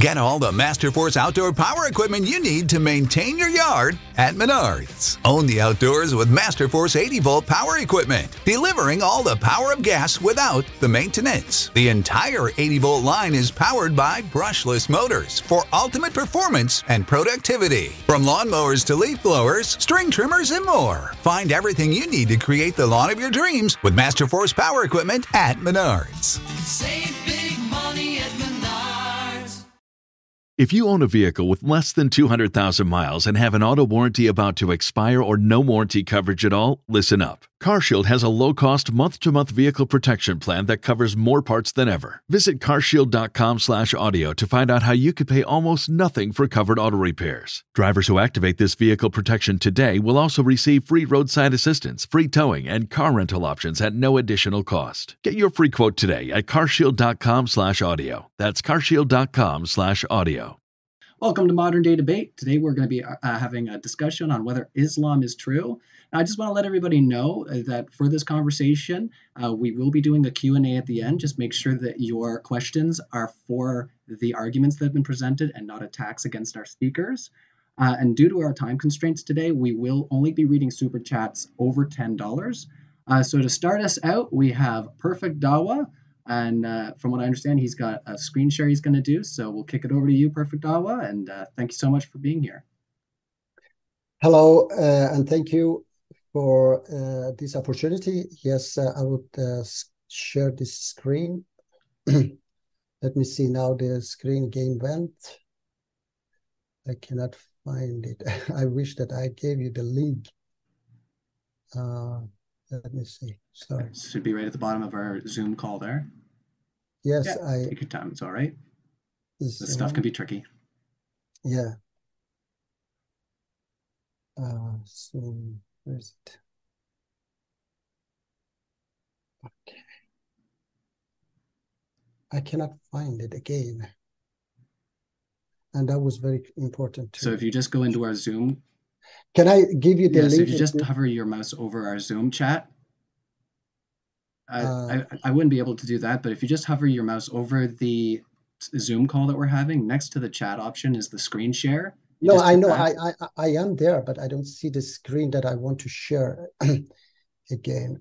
Get all the Masterforce outdoor power equipment you need to maintain your yard at Menards. Own the outdoors with Masterforce 80-volt power equipment, delivering all the power of gas without the maintenance. The entire 80-volt line is powered by brushless motors for ultimate performance and productivity. From lawnmowers to leaf blowers, string trimmers, and more. Find everything you need to create the lawn of your dreams with Masterforce power equipment at Menards. Save big money at Menards. If you own a vehicle with less than 200,000 miles and have an auto warranty about to expire or no warranty coverage at all, listen up. CarShield has a low-cost month-to-month vehicle protection plan that covers more parts than ever. Visit carshield.com/audio to find out how you could pay almost nothing for covered auto repairs. Drivers who activate this vehicle protection today will also receive free roadside assistance, free towing, and car rental options at no additional cost. Get your free quote today at carshield.com/audio. That's carshield.com/audio. Welcome to Modern Day Debate. Today we're going to be having a discussion on whether Islam is true. Now, I just want to let everybody know that for this conversation, we will be doing a Q&A at the end. Just make sure that your questions are for the arguments that have been presented and not attacks against our speakers. And due to our time constraints today, we will only be reading super chats over $10. So to start us out, we have Perfect Dawa. And from what I understand, he's got a screen share he's going to do. So we'll kick it over to you, Perfect Dawa. And thank you so much for being here. Hello, and thank you for this opportunity. Yes, I would share this screen. Let me see now. The screen again went. I cannot find it. I wish that I gave you the link. Let me see. Sorry. It should be right at the bottom of our Zoom call there. Yes, yeah, take your time. It's all right. This stuff can be tricky. Yeah. So where is it? Okay. I cannot find it again. And that was very important too. So if you just go into our Zoom. Can I give you the link? So if you just hover your mouse over our Zoom chat. I wouldn't be able to do that, but if you just hover your mouse over the Zoom call that we're having, next to the chat option is the screen share. No, I know. I am there, but I don't see the screen that I want to share again.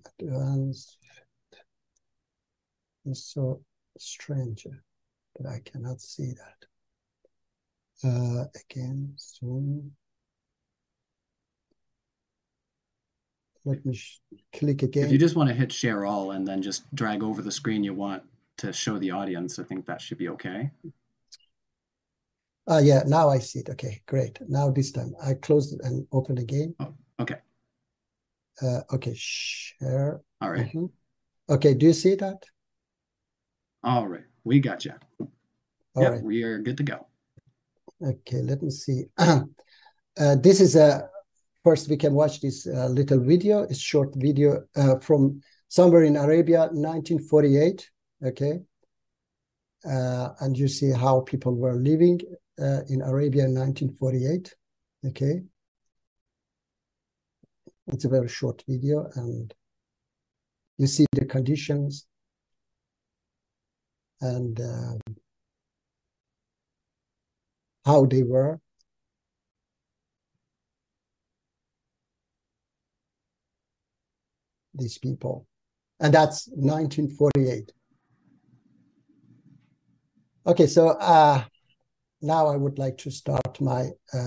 It's so strange that I cannot see that. Again, Zoom. Let me click again. If you just want to hit share all and then just drag over the screen you want to show the audience, I think that should be okay. Yeah, now I see it. Okay, great. Now this time I close it and open again. Oh, okay. Okay, share. All right. Okay, do you see that? All right, we got you. All right. We are good to go. Okay, let me see. This is a... First, we can watch this little video. It's short video from somewhere in Arabia, 1948. Okay, and you see how people were living in Arabia in 1948. Okay, it's a very short video, and you see the conditions and how they were. These people, and that's 1948. Okay, so now I would like to start my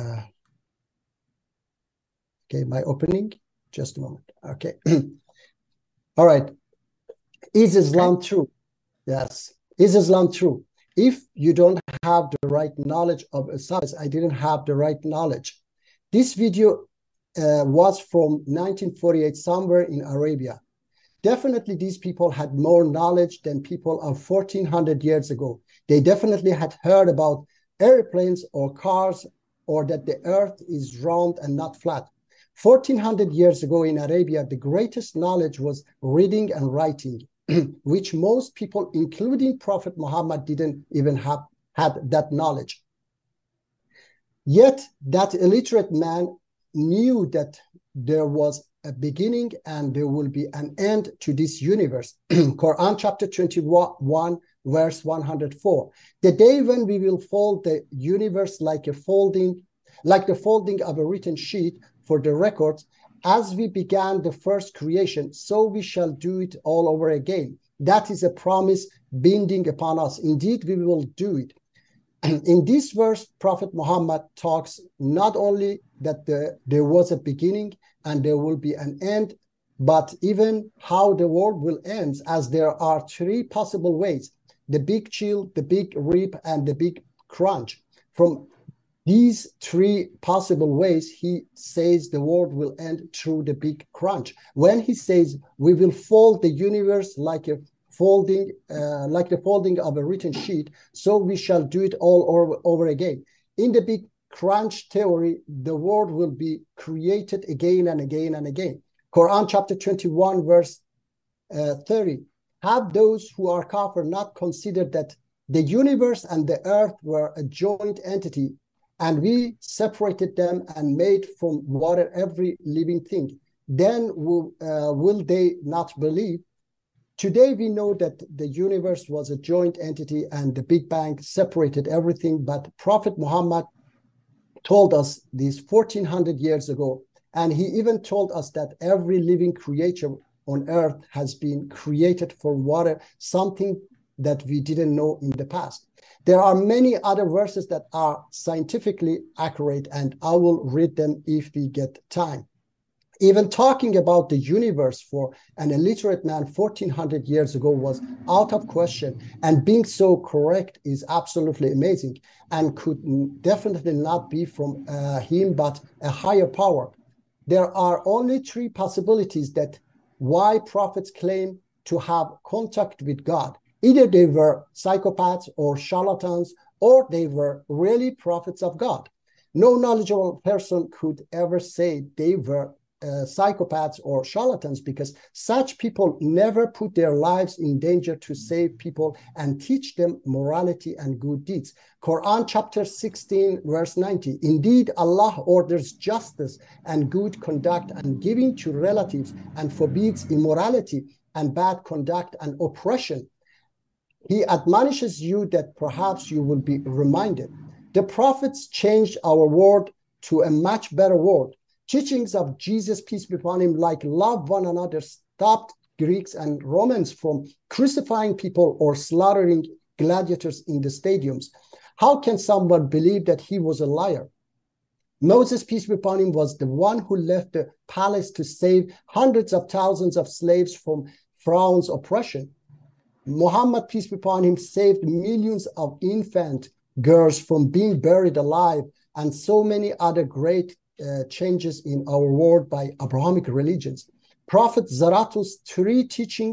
my opening. Just a moment. Okay. All right. Is Islam true? Yes. Is Islam true? If you don't have the right knowledge of Islam, I didn't have the right knowledge. This video was from 1948, somewhere in Arabia. Definitely these people had more knowledge than people of 1400 years ago. They definitely had heard about airplanes or cars, or that the earth is round and not flat. 1400 years ago in Arabia, the greatest knowledge was reading and writing, which most people, including Prophet Muhammad, didn't even had that knowledge. Yet that illiterate man knew that there was a beginning and there will be an end to this universe. Quran chapter 21 verse 104. The day when we will fold the universe like the folding of a written sheet for the records, as we began the first creation, so we shall do it all over again. That is a promise binding upon us. Indeed, we will do it. And in this verse, Prophet Muhammad talks not only that there was a beginning and there will be an end, but even how the world will end, as there are three possible ways: the big chill, the big rip, and the big crunch. From these three possible ways, he says the world will end through the big crunch. When he says we will fold the universe like the folding of a written sheet, so we shall do it all over again. In the big crunch theory, the world will be created again and again and again. Quran chapter 21, verse 30. Have those who are kafir not considered that the universe and the earth were a joint entity, and we separated them and made from water every living thing? Then will they not believe? Today we know that the universe was a joint entity and the Big Bang separated everything, but Prophet Muhammad told us this 1400 years ago, and he even told us that every living creature on earth has been created from water, something that we didn't know in the past. There are many other verses that are scientifically accurate, and I will read them if we get time. Even talking about the universe for an illiterate man 1400 years ago was out of question, and being so correct is absolutely amazing and could definitely not be from him, but a higher power. There are only three possibilities that why prophets claim to have contact with God. Either they were psychopaths or charlatans, or they were really prophets of God. No knowledgeable person could ever say they were psychopaths or charlatans, because such people never put their lives in danger to save people and teach them morality and good deeds. Quran chapter 16 verse 90. Indeed, Allah orders justice and good conduct and giving to relatives, and forbids immorality and bad conduct and oppression. He admonishes you that perhaps you will be reminded. The prophets changed our world to a much better world. Teachings of Jesus, peace be upon him, like love one another, stopped Greeks and Romans from crucifying people or slaughtering gladiators in the stadiums. How can someone believe that he was a liar? Moses, peace be upon him, was the one who left the palace to save hundreds of thousands of slaves from Pharaoh's oppression. Muhammad, peace be upon him, saved millions of infant girls from being buried alive, and so many other great changes in our world by Abrahamic religions. Prophet Zarathustra's three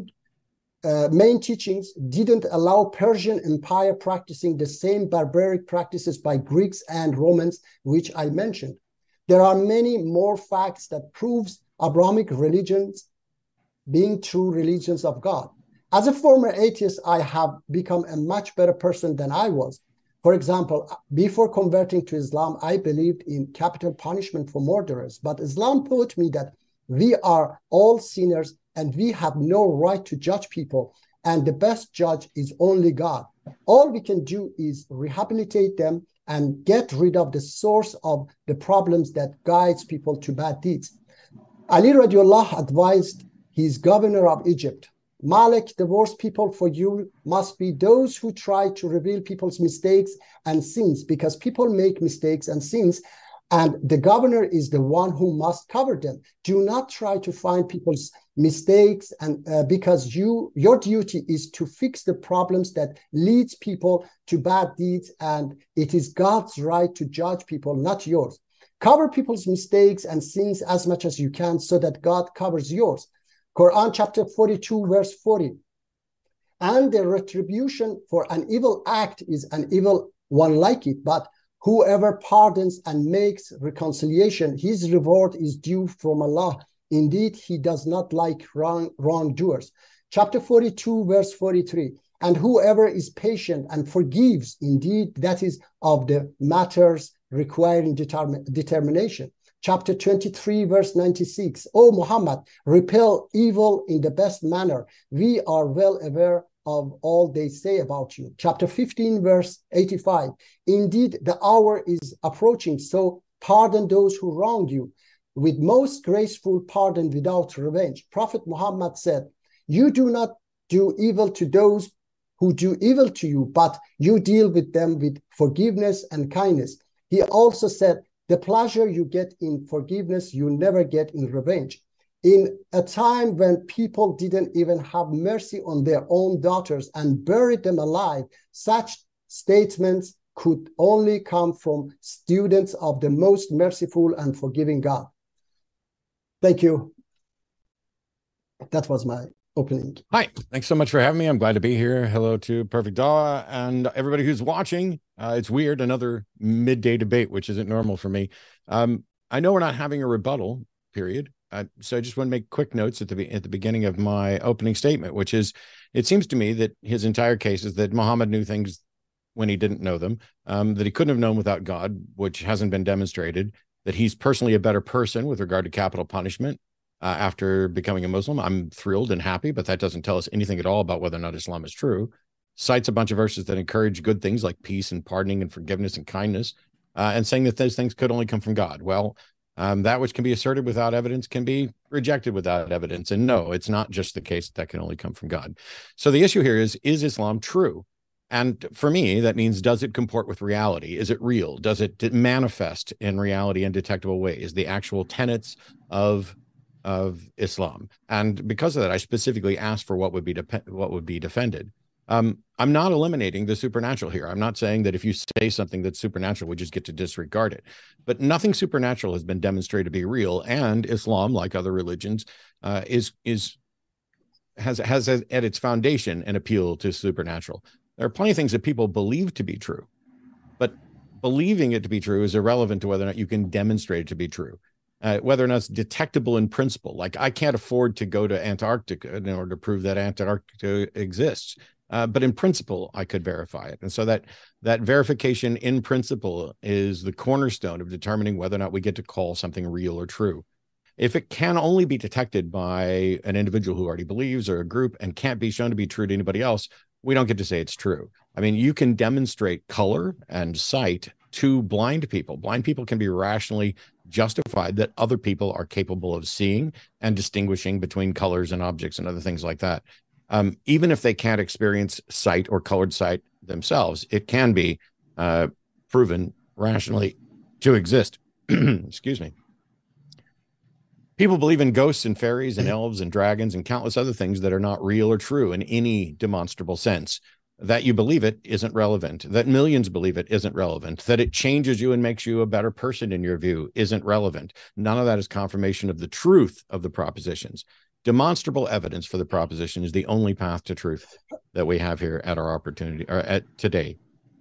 main teachings didn't allow Persian Empire practicing the same barbaric practices by Greeks and Romans, which I mentioned. There are many more facts that proves Abrahamic religions being true religions of God. As a former atheist, I have become a much better person than I was. For example, before converting to Islam, I believed in capital punishment for murderers. But Islam taught me that we are all sinners and we have no right to judge people. And the best judge is only God. All we can do is rehabilitate them and get rid of the source of the problems that guides people to bad deeds. Ali radiallahu advised his governor of Egypt, Malik, the worst people for you must be those who try to reveal people's mistakes and sins, because people make mistakes and sins, and the governor is the one who must cover them. Do not try to find people's mistakes, and because your duty is to fix the problems that leads people to bad deeds, and it is God's right to judge people, not yours. Cover people's mistakes and sins as much as you can so that God covers yours. Quran chapter 42 verse 40. And the retribution for an evil act is an evil one like it, but whoever pardons and makes reconciliation, his reward is due from Allah. Indeed, he does not like wrongdoers. Chapter 42 verse 43. And whoever is patient and forgives, indeed, that is of the matters requiring determination. Chapter 23, verse 96. O Muhammad, repel evil in the best manner. We are well aware of all they say about you. Chapter 15, verse 85. Indeed, the hour is approaching, so pardon those who wrong you with most graceful pardon without revenge. Prophet Muhammad said, you do not do evil to those who do evil to you, but you deal with them with forgiveness and kindness. He also said, the pleasure you get in forgiveness, you never get in revenge. In a time when people didn't even have mercy on their own daughters and buried them alive, such statements could only come from students of the most merciful and forgiving God. Thank you. That was my opening. Hi, thanks so much for having me. I'm glad to be here. Hello to Perfect Dawa and everybody who's watching. It's weird, another midday debate, which isn't normal for me. I know we're not having a rebuttal period, so I just want to make quick notes at the beginning of my opening statement, which is, it seems to me that his entire case is that Muhammad knew things when he didn't know them, that he couldn't have known without God, which hasn't been demonstrated, that he's personally a better person with regard to capital punishment after becoming a Muslim. I'm thrilled and happy, but that doesn't tell us anything at all about whether or not Islam is true. Cites a bunch of verses that encourage good things like peace and pardoning and forgiveness and kindness, and saying that those things could only come from God. Well, that which can be asserted without evidence can be rejected without evidence. And no, it's not just the case that can only come from God. So the issue here is Islam true? And for me, that means, does it comport with reality? Is it real? Does it manifest in reality in detectable ways, the actual tenets of Islam? And because of that, I specifically asked for what would be defended. I'm not eliminating the supernatural here. I'm not saying that if you say something that's supernatural, we just get to disregard it. But nothing supernatural has been demonstrated to be real, and Islam, like other religions, has at its foundation an appeal to supernatural. There are plenty of things that people believe to be true, but believing it to be true is irrelevant to whether or not you can demonstrate it to be true. Whether or not it's detectable in principle. Like, I can't afford to go to Antarctica in order to prove that Antarctica exists. But in principle, I could verify it. And so that verification in principle is the cornerstone of determining whether or not we get to call something real or true. If it can only be detected by an individual who already believes, or a group, and can't be shown to be true to anybody else, we don't get to say it's true. I mean, you can demonstrate color and sight to blind people. Blind people can be rationally justified that other people are capable of seeing and distinguishing between colors and objects and other things like that. Even if they can't experience sight or colored sight themselves, it can be proven rationally to exist. Excuse me. People believe in ghosts and fairies and elves and dragons and countless other things that are not real or true in any demonstrable sense. That you believe it isn't relevant. That millions believe it isn't relevant. That it changes you and makes you a better person in your view isn't relevant. None of that is confirmation of the truth of the propositions. Demonstrable evidence for the proposition is the only path to truth that we have here at our opportunity, or at today.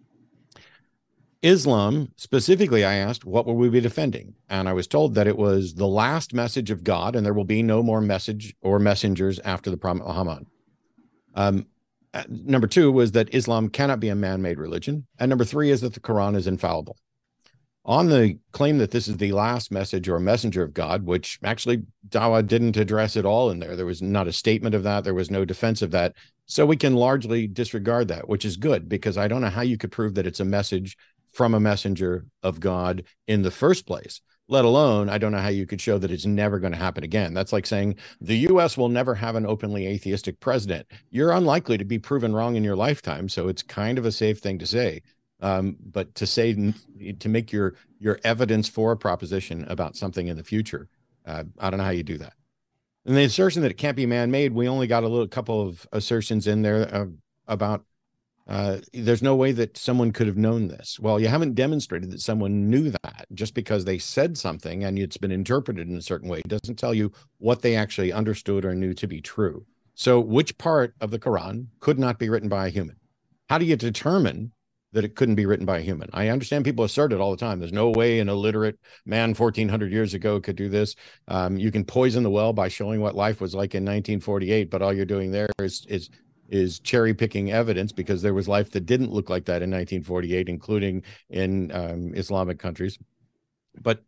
Islam, specifically, I asked, what will we be defending? And I was told that it was the last message of God, and there will be no more message or messengers after the Prophet Muhammad. Number two was that Islam cannot be a man-made religion. And number three is that the Quran is infallible. On the claim that this is the last message or messenger of God, which actually Dawa didn't address at all in there. There was not a statement of that. There was no defense of that. So we can largely disregard that, which is good, because I don't know how you could prove that it's a message from a messenger of God in the first place, let alone, I don't know how you could show that it's never going to happen again. That's like saying the U.S. will never have an openly atheistic president. You're unlikely to be proven wrong in your lifetime, so it's kind of a safe thing to say. But to say, to make your evidence for a proposition about something in the future, I don't know how you do that. And the assertion that it can't be man-made, we only got a couple of assertions in there about there's no way that someone could have known this. Well, you haven't demonstrated that someone knew that. Just because they said something and it's been interpreted in a certain way doesn't tell you what they actually understood or knew to be true. So which part of the Quran could not be written by a human? How do you determine that it couldn't be written by a human? I understand people assert it all the time. There's no way an illiterate man 1400 years ago could do this. You can poison the well by showing what life was like in 1948, but all you're doing there is cherry picking evidence, because there was life that didn't look like that in 1948, including in Islamic countries. But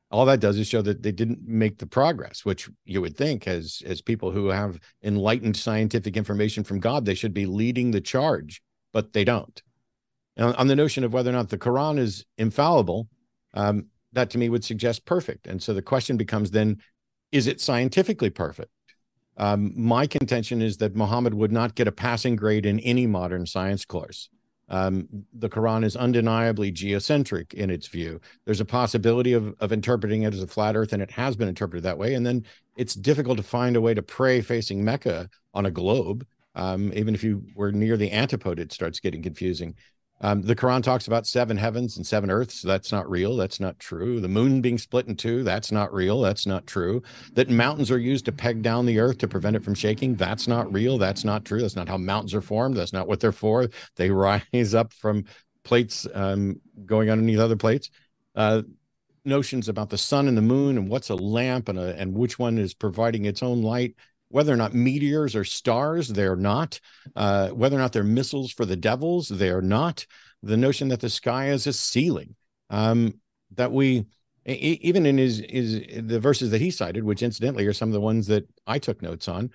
All that does is show that they didn't make the progress, which you would think as people who have enlightened scientific information from God, they should be leading the charge, but they don't. Now, on the notion of whether or not the Quran is infallible, that to me would suggest perfect. And so the question becomes then, is it scientifically perfect? My contention is that Muhammad would not get a passing grade in any modern science course. The Quran is undeniably geocentric in its view. There's a possibility of interpreting it as a flat earth, and it has been interpreted that way. And then it's difficult to find a way to pray facing Mecca on a globe. Even if you were near the antipode, it starts getting confusing. The Quran talks about 7 heavens and 7 earths. That's not real. That's not true. The moon being split in 2. That's not real. That's not true. That mountains are used to peg down the earth to prevent it from shaking. That's not real. That's not true. That's not how mountains are formed. That's not what they're for. They rise up from plates going underneath other plates. Notions about the sun and the moon and what's a lamp and which one is providing its own light. Whether or not meteors are stars, they're not. Whether or not they're missiles for the devils, they're not. The notion that the sky is a ceiling, that we, even in the verses that he cited, which incidentally are some of the ones that I took notes on,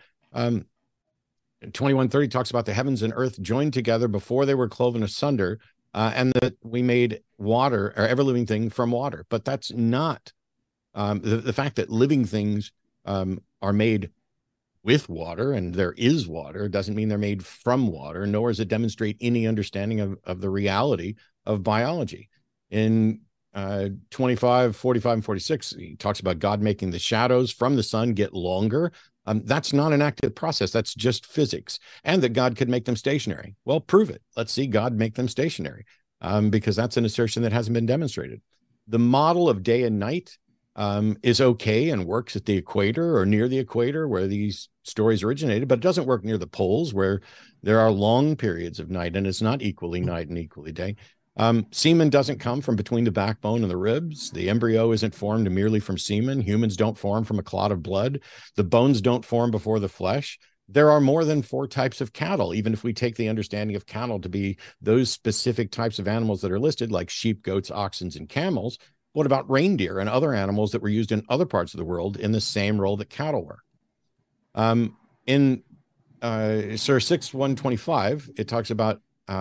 21:30 talks about the heavens and earth joined together before they were cloven asunder, and that we made water or ever living thing from water. But that's not the fact that living things are made with water, and there is water, doesn't mean they're made from water, nor does it demonstrate any understanding of the reality of biology. In 25, 45, and 46, he talks about God making the shadows from the sun get longer. That's not an active process. That's just physics. And that God could make them stationary. Well, prove it. Let's see God make them stationary, because that's an assertion that hasn't been demonstrated. The model of day and night is okay and works at the equator or near the equator where these stories originated, but it doesn't work near the poles where there are long periods of night and it's not equally night and equally day. Semen doesn't come from between the backbone and the ribs. The embryo isn't formed merely from semen. Humans don't form from a clot of blood. The bones don't form before the flesh. There are more than 4 types of cattle, even if we take the understanding of cattle to be those specific types of animals that are listed, like sheep, goats, oxen, and camels. What about reindeer and other animals that were used in other parts of the world in the same role that cattle were? In Surah 6:125, it talks about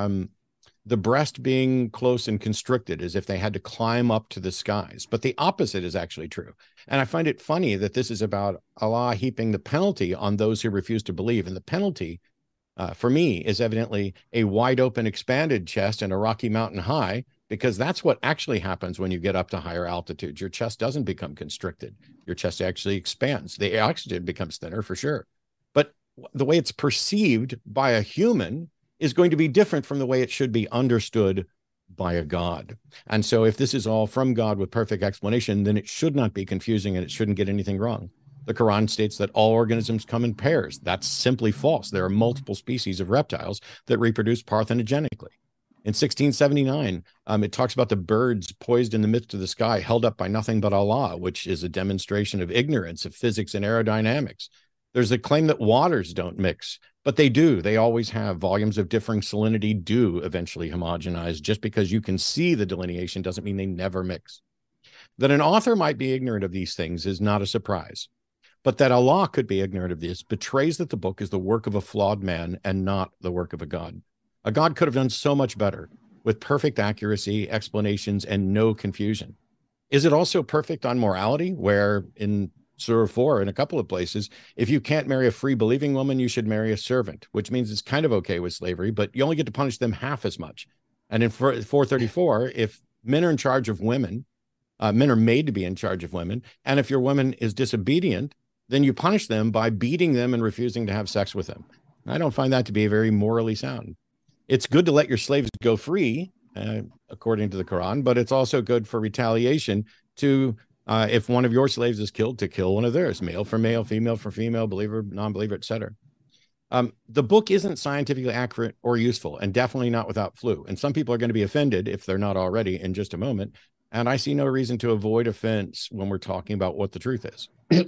the breast being close and constricted, as if they had to climb up to the skies. But the opposite is actually true. And I find it funny that this is about Allah heaping the penalty on those who refuse to believe. And the penalty, for me, is evidently a wide open, expanded chest and a Rocky Mountain high, because that's what actually happens when you get up to higher altitudes. Your chest doesn't become constricted. Your chest actually expands. The oxygen becomes thinner for sure. But the way it's perceived by a human is going to be different from the way it should be understood by a God. And so if this is all from God with perfect explanation, then it should not be confusing and it shouldn't get anything wrong. The Quran states that all organisms come in pairs. That's simply false. There are multiple species of reptiles that reproduce parthenogenically. In 1679, it talks about the birds poised in the midst of the sky, held up by nothing but Allah, which is a demonstration of ignorance of physics and aerodynamics. There's a claim that waters don't mix, but they do. They always have. Volumes of differing salinity do eventually homogenize. Just because you can see the delineation doesn't mean they never mix. That an author might be ignorant of these things is not a surprise. But that Allah could be ignorant of this betrays that the book is the work of a flawed man and not the work of a God. A God could have done so much better with perfect accuracy, explanations, and no confusion. Is it also perfect on morality, where in Surah 4, in a couple of places, if you can't marry a free believing woman, you should marry a servant, which means it's kind of okay with slavery, but you only get to punish them half as much. And in 434, if men are in charge of women, men are made to be in charge of women, and if your woman is disobedient, then you punish them by beating them and refusing to have sex with them. I don't find that to be very morally sound. It's good to let your slaves go free, according to the Quran, but it's also good for retaliation to, if one of your slaves is killed, to kill one of theirs, male for male, female for female, believer, non-believer, etc. The book isn't scientifically accurate or useful, and definitely not without flaw. And some people are going to be offended, if they're not already, in just a moment. And I see no reason to avoid offense when we're talking about what the truth is.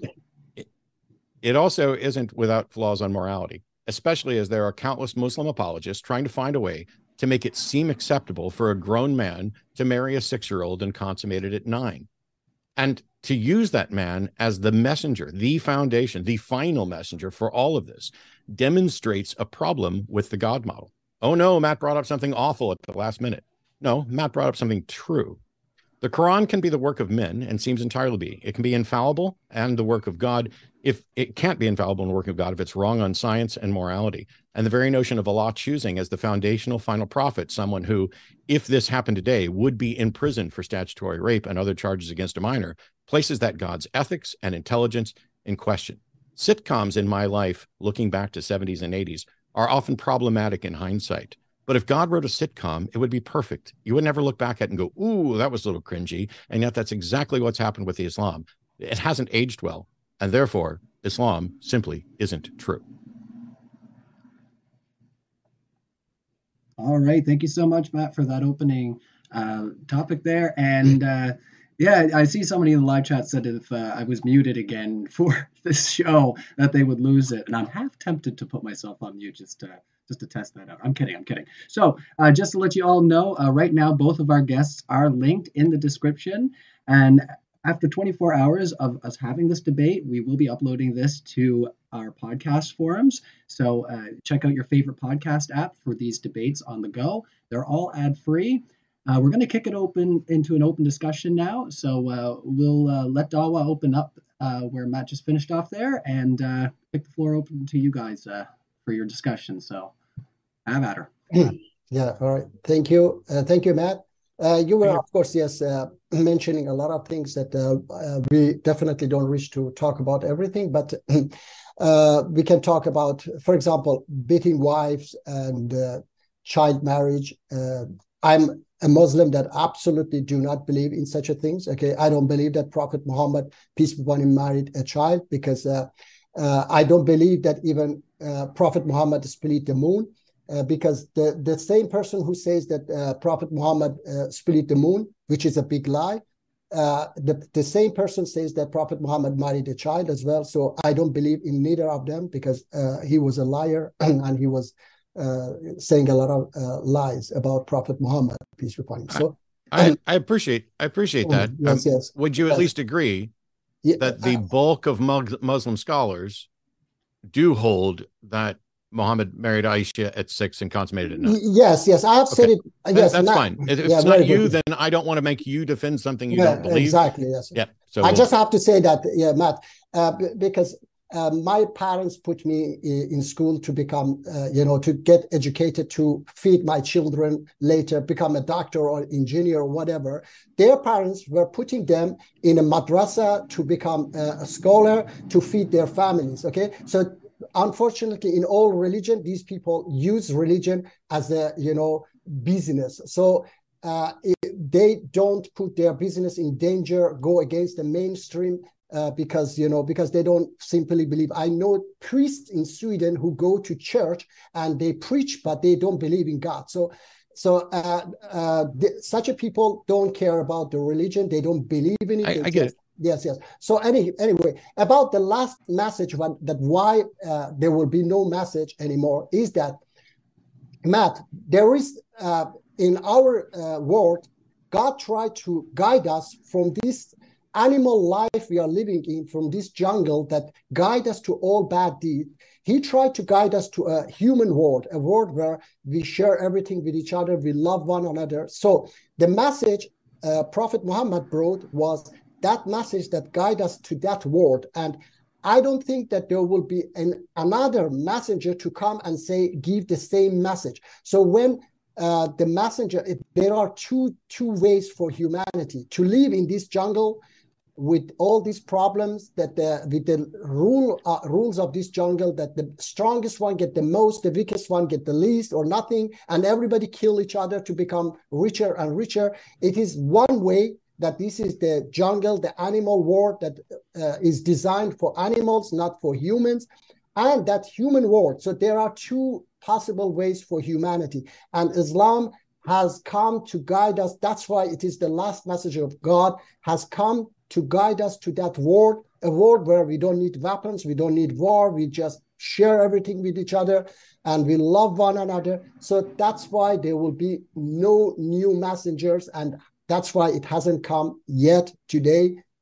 It also isn't without flaws on morality, especially as there are countless Muslim apologists trying to find a way to make it seem acceptable for a grown man to marry a 6-year-old and consummate it at 9. And to use that man as the messenger, the foundation, the final messenger for all of this, demonstrates a problem with the God model. Oh no, Matt brought up something awful at the last minute. No, Matt brought up something true. The Quran can be the work of men and seems entirely to be. It can be infallible and the work of God. If it can't be infallible and the work of God if it's wrong on science and morality. And the very notion of Allah choosing as the foundational final prophet, someone who, if this happened today, would be in prison for statutory rape and other charges against a minor, places that God's ethics and intelligence in question. Sitcoms in my life, looking back to 70s and 80s, are often problematic in hindsight. But if God wrote a sitcom, it would be perfect. You would never look back at it and go, ooh, that was a little cringy. And yet that's exactly what's happened with the Islam. It hasn't aged well. And therefore, Islam simply isn't true. All right. Thank you so much, Matt, for that opening topic there. And yeah, I see somebody in the live chat said if I was muted again for this show, that they would lose it. And I'm half tempted to put myself on mute just to test that out. I'm kidding. So just to let you all know, right now, both of our guests are linked in the description. And after 24 hours of us having this debate, we will be uploading this to our podcast forums. So check out your favorite podcast app for these debates on the go. They're all ad-free. We're going to kick it open into an open discussion now. So we'll let Dawa open up where Matt just finished off there and pick the floor open to you guys for your discussion. So have at her. Yeah, all right. Thank you. Thank you, Matt. You were, of course, yes, mentioning a lot of things that we definitely don't wish to talk about everything, but we can talk about, for example, beating wives and child marriage. I'm a Muslim that absolutely do not believe in such a things. Okay, I don't believe that Prophet Muhammad, peace be upon him, married a child because I don't believe that even Prophet Muhammad split the moon. Because the same person who says that Prophet Muhammad split the moon, which is a big lie, the same person says that Prophet Muhammad married a child as well. So I don't believe in neither of them because he was a liar and he was saying a lot of lies about Prophet Muhammad, peace be upon him. So I appreciate that. Yes. Would you at least agree that the bulk of Muslim scholars do hold that Muhammad married Aisha at 6 and consummated at 9? Yes. I have said it. Yes, that's fine. If it's not you, then I don't want to make you defend something you don't believe. Exactly. Yes. Yeah. So I just have to say that, Matt, because my parents put me in school to become, to get educated, to feed my children later, become a doctor or engineer or whatever. Their parents were putting them in a madrasa to become a scholar to feed their families. Okay, so unfortunately, in all religion, these people use religion as a business. So they don't put their business in danger, go against the mainstream because they don't simply believe. I know priests in Sweden who go to church and they preach, but they don't believe in God. So such a people don't care about the religion. They don't believe in it. I get it. Yes. So anyway, about the last message that why there will be no message anymore is that, Matt, there is in our world, God tried to guide us from this animal life we are living in, from this jungle that guide us to all bad deeds. He tried to guide us to a human world, a world where we share everything with each other, we love one another. So the message Prophet Muhammad brought was that message that guide us to that world. And I don't think that there will be another messenger to come and give the same message. So when the messenger, there are two ways for humanity to live in this jungle with all these problems that with the rules of this jungle, that the strongest one get the most, the weakest one get the least or nothing, and everybody kill each other to become richer and richer. It is one way that this is the jungle, the animal world that is designed for animals, not for humans, and that human world. So there are two possible ways for humanity, and Islam has come to guide us. That's why it is the last message of God has come to guide us to that world, a world where we don't need weapons, we don't need war, we just share everything with each other, and we love one another. So that's why there will be no new messengers, and that's why it hasn't come yet today.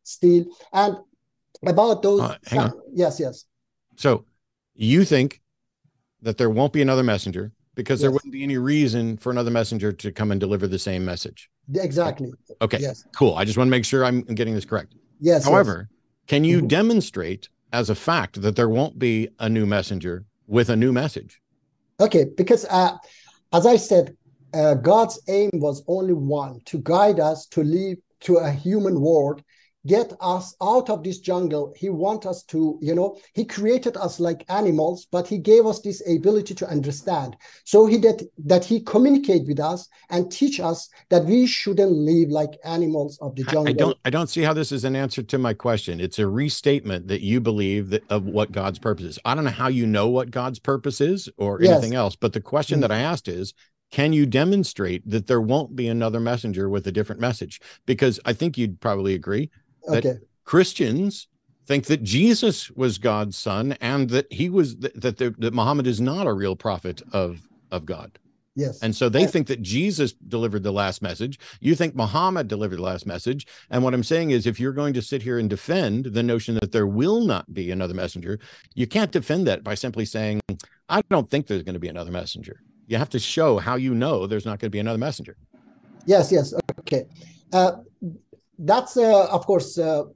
steal. And about those, hang on. yes. So you think that there won't be another messenger because there wouldn't be any reason for another messenger to come and deliver the same message. Exactly. Okay, yes. Cool. I just want to make sure I'm getting this correct. Yes. However, can you demonstrate as a fact that there won't be a new messenger with a new message? Okay, because as I said, God's aim was only one, to guide us to live to a human world, get us out of this jungle. He wants us to, he created us like animals, but he gave us this ability to understand. So that he communicate with us and teach us that we shouldn't live like animals of the jungle. I don't see how this is an answer to my question. It's a restatement that you believe of what God's purpose is. I don't know how you know what God's purpose is or anything else, but the question that I asked is, can you demonstrate that there won't be another messenger with a different message? Because I think you'd probably agree that Christians think that Jesus was God's son and that he was that Muhammad is not a real prophet of God. Yes. And so they think that Jesus delivered the last message. You think Muhammad delivered the last message. And what I'm saying is, if you're going to sit here and defend the notion that there will not be another messenger, you can't defend that by simply saying, I don't think there's going to be another messenger. You have to show how you know there's not going to be another messenger. Yes. Okay. That's of course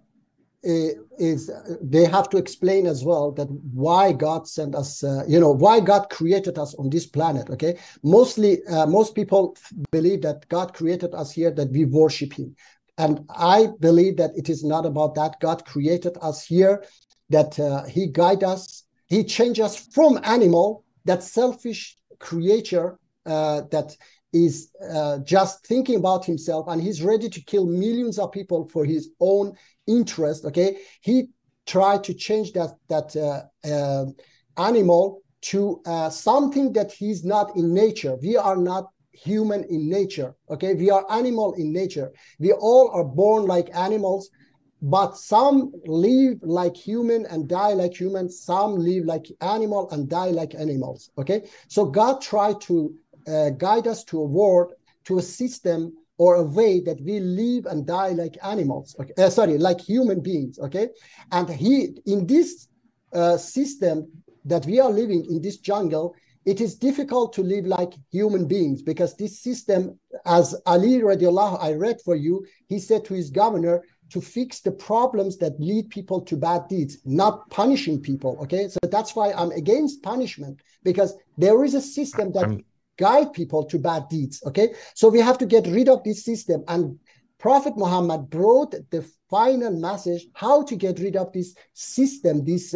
is they have to explain as well that why God sent us, why God created us on this planet. Okay, most people believe that God created us here that we worship Him, and I believe that it is not about that. God created us here that He guide us, He changed us from animal, that selfish creature that is just thinking about himself, and he's ready to kill millions of people for his own interest. Okay, he tried to change that animal to something that he's not in nature. We are not human in nature. Okay, we are animal in nature. We all are born like animals, but some live like human and die like humans. Some live like animal and die like animals. Okay, so God tried to guide us to a world, to a system or a way that we live and die like animals. Okay? Like human beings. Okay, and in this system that we are living in this jungle, it is difficult to live like human beings, because this system, as Ali radiallahu, I read for you, he said to his governor to fix the problems that lead people to bad deeds, not punishing people. Okay, so that's why I'm against punishment, because there is a system that guide people to bad deeds. Okay, so we have to get rid of this system, and Prophet Muhammad brought the final message how to get rid of this system, this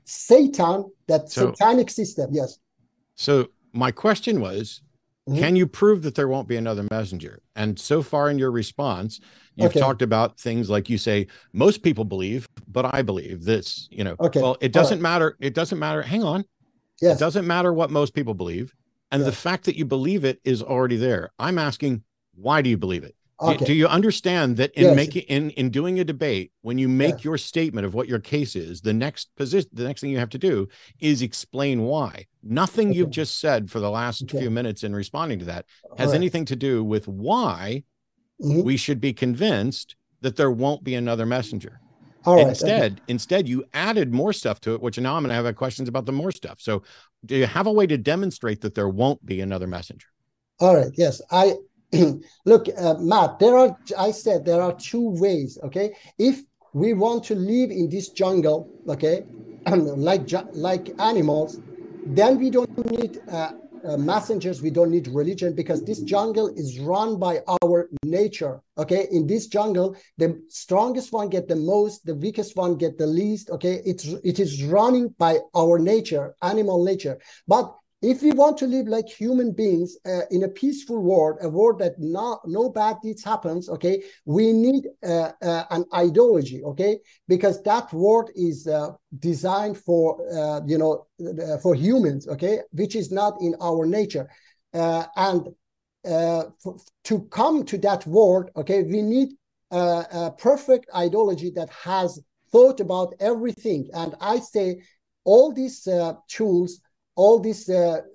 satanic system. Yes. So my question was, can you prove that there won't be another messenger? And so far in your response, you've talked about things like, you say, most people believe, but I believe this, well, it doesn't matter. It doesn't matter. Hang on. Yes. It doesn't matter what most people believe. And the fact that you believe it is already there. I'm asking, why do you believe it? Okay. Do you understand that in doing a debate, when you make your statement of what your case is, the next thing you have to do is explain why. Nothing you've just said for the last few minutes in responding to that has anything to do with why we should be convinced that there won't be another messenger. Instead, you added more stuff to it, which now I'm going to have questions about the more stuff. So do you have a way to demonstrate that there won't be another messenger? All right. Yes. Look, Matt, there are two ways. Okay. If we want to live in this jungle, okay, like animals, then we don't need messengers. We don't need religion, because this jungle is run by our nature. Okay, in this jungle, the strongest one get the most, the weakest one get the least. Okay, it is running by our nature, animal nature. But if we want to live like human beings in a peaceful world, a world that no bad deeds happens, okay, we need an ideology, okay, because that world is designed for for humans, okay, which is not in our nature, and to come to that world, okay, we need a perfect ideology that has thought about everything. And I say all these tools, all this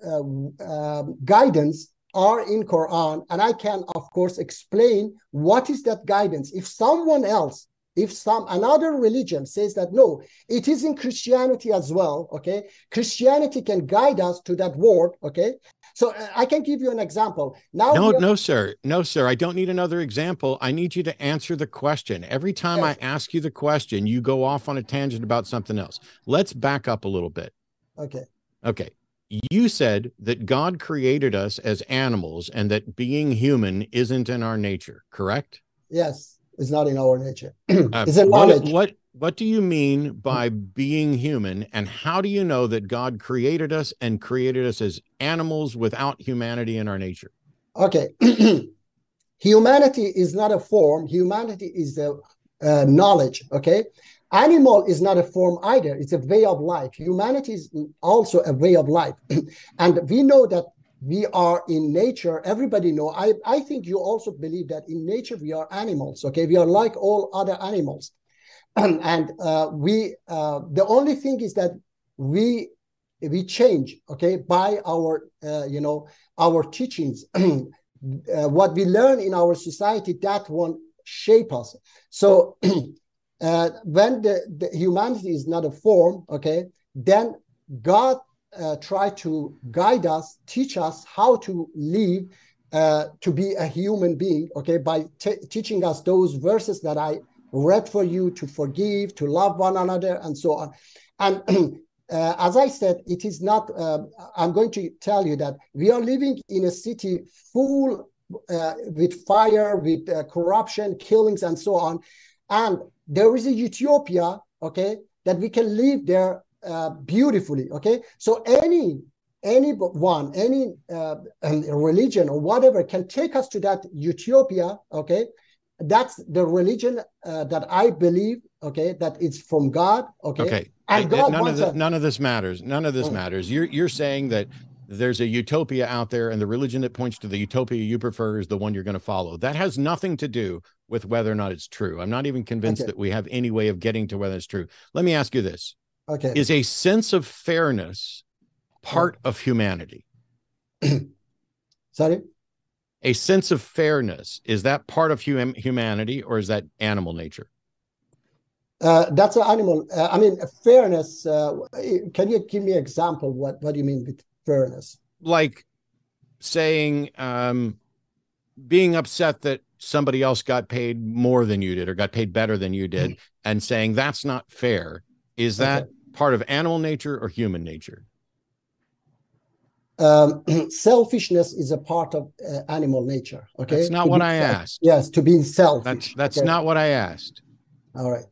guidance are in Quran, and I can of course explain what is that guidance. If someone else if some another religion says that no, it is in Christianity as well, okay? Christianity can guide us to that word, okay? So I can give you an example. Now, No, sir. No, sir. I don't need another example. I need you to answer the question. Every time Yes. I ask you the question, you go off on a tangent about something else. Let's back up a little bit. Okay. Okay. You said that God created us as animals and that being human isn't in our nature, correct? Yes, it's not in our nature. It's a What, knowledge. what do you mean by being human, and how do you know that God created us and created us as animals without humanity in our nature? Okay. Humanity is not a form. Humanity is a knowledge, okay? Animal is not a form either. It's a way of life. Humanity is also a way of life. And we know that we are in nature. Everybody know. I think you also believe that in nature we are animals, okay? We are like all other animals. And the only thing is that we change, okay, by our, our teachings. What we learn in our society, that won't shape us. So when the humanity is not a form, okay, then God try to guide us, teach us how to live, to be a human being, okay, by teaching us those verses that I read for you, to forgive, to love one another, and so on. And as I said, it is not, I'm going to tell you that we are living in a city full with fire, with corruption, killings, and so on. And there is a utopia, okay, that we can live there beautifully, okay? So anyone, any religion or whatever can take us to that utopia, okay? That's the religion that I believe, okay, that it's from God, okay? Okay. And God none of this matters. None of this matters. You're saying that there's a utopia out there, and the religion that points to the utopia you prefer is the one you're going to follow. That has nothing to do with whether or not it's true. I'm not even convinced that we have any way of getting to whether it's true. Let me ask you this. Okay. Is a sense of fairness part of humanity? Sorry? A sense of fairness, is that part of humanity, or is that animal nature? That's an animal. I mean, fairness. Can you give me an example? What do you mean with fairness? Like saying, being upset that somebody else got paid more than you did or got paid better than you did, and saying that's not fair. Is that part of animal nature or human nature? Selfishness is a part of animal nature. Okay, that's not what I asked. Yes, to be selfish. That's not what I asked. All right.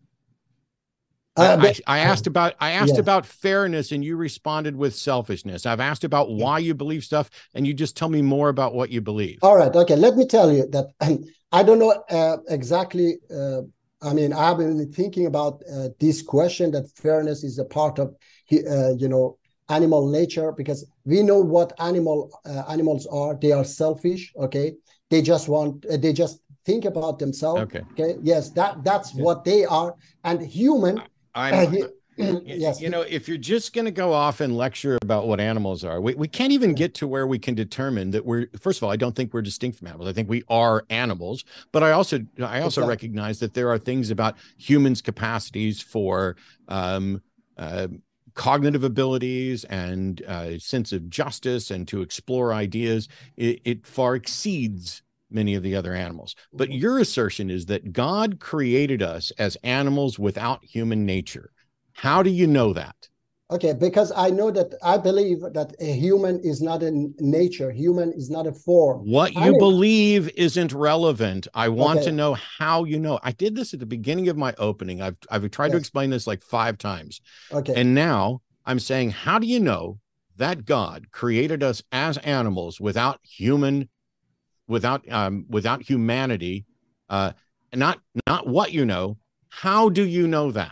I asked about fairness, and you responded with selfishness. I've asked about why you believe stuff, and you just tell me more about what you believe. All right. Okay. Let me tell you that I don't know exactly. I mean, I have been thinking about this question, that fairness is a part of, animal nature, because we know what animals are. They are selfish. Okay. They just think about themselves. Okay. Yes, that's what they are. And human. Yes. If you're just going to go off and lecture about what animals are, we can't even get to where we can determine that first of all, I don't think we're distinct from animals. I think we are animals, but I also recognize that there are things about humans' capacities for cognitive abilities and sense of justice and to explore ideas. It far exceeds many of the other animals. But your assertion is that God created us as animals without human nature. How do you know that? Okay, because I believe that a human is not in nature. Human is not a form. What you believe isn't relevant. I want to know how you know. I did this at the beginning of my opening. I've tried to explain this like 5 times. Okay. And now I'm saying, how do you know that God created us as animals without humanity, not what you know? How do you know that?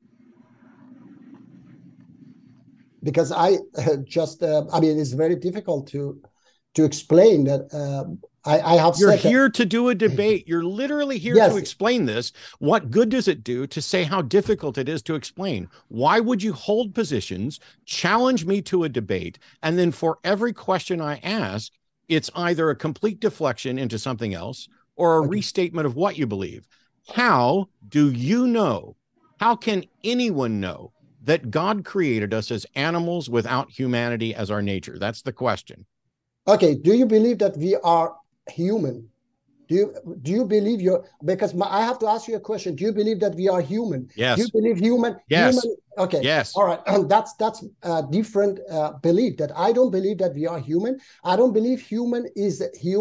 Because I mean, it's very difficult to explain that. I have. You're here to do a debate. You're literally here to explain this. What good does it do to say how difficult it is to explain? Why would you hold positions, challenge me to a debate, and then for every question I ask, it's either a complete deflection into something else or a restatement of what you believe? How do you know? How can anyone know that God created us as animals without humanity as our nature? That's the question. Okay, do you believe that we are human? Do you believe because I have to ask you a question. Do you believe that we are human? Yes. Do you believe human? Yes. Human, okay. Yes. All right. That's a different belief. That I don't believe that we are human. I don't believe human is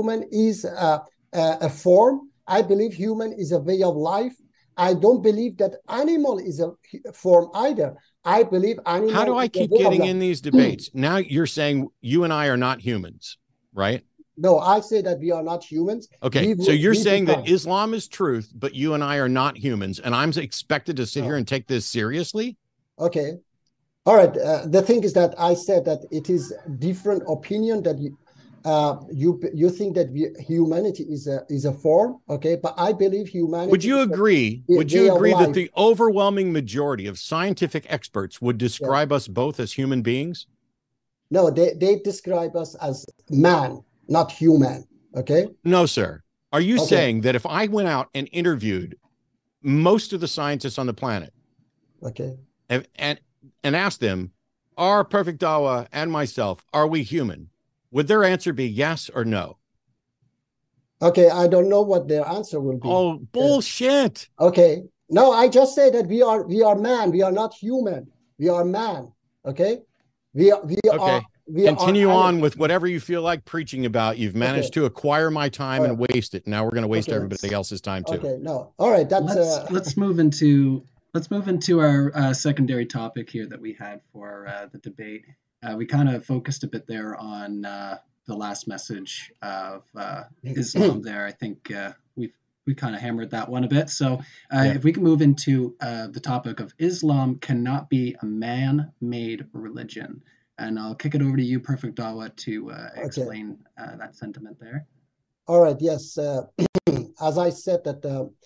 a form. I believe human is a way of life. I don't believe that animal is a form either. I believe animal. How do I keep getting in these debates? Now you're saying you and I are not humans, right? No, I say that we are not humans. Okay, so you're saying that Islam is truth, but you and I are not humans, and I'm expected to sit here and take this seriously? Okay. All right. The thing is that I said that it is different opinion that you think that humanity is a form, okay? But I believe humanity. Would you agree? Would you agree that the overwhelming majority of scientific experts would describe us both as human beings? No, they describe us as man, not human. Okay. No, sir. Are you saying that if I went out and interviewed most of the scientists on the planet, okay, and asked them, are Perfect Dawa and myself, are we human? Would their answer be yes or no? Okay, I don't know what their answer will be. Oh, bullshit. Okay. No, I just say that we are man. We are not human. We are man. Okay. We are. Continue on with whatever you feel like preaching about. You've managed to acquire my time and waste it. Now we're going to waste everybody else's time too. Okay. No. All right. That's let's move into our secondary topic here that we had for the debate. We kind of focused a bit there on the last message of Islam there. I think we kind of hammered that one a bit. So if we can move into the topic of Islam cannot be a man-made religion. And I'll kick it over to you, Perfect Dawa, to explain that sentiment there. All right. Yes. As I said, that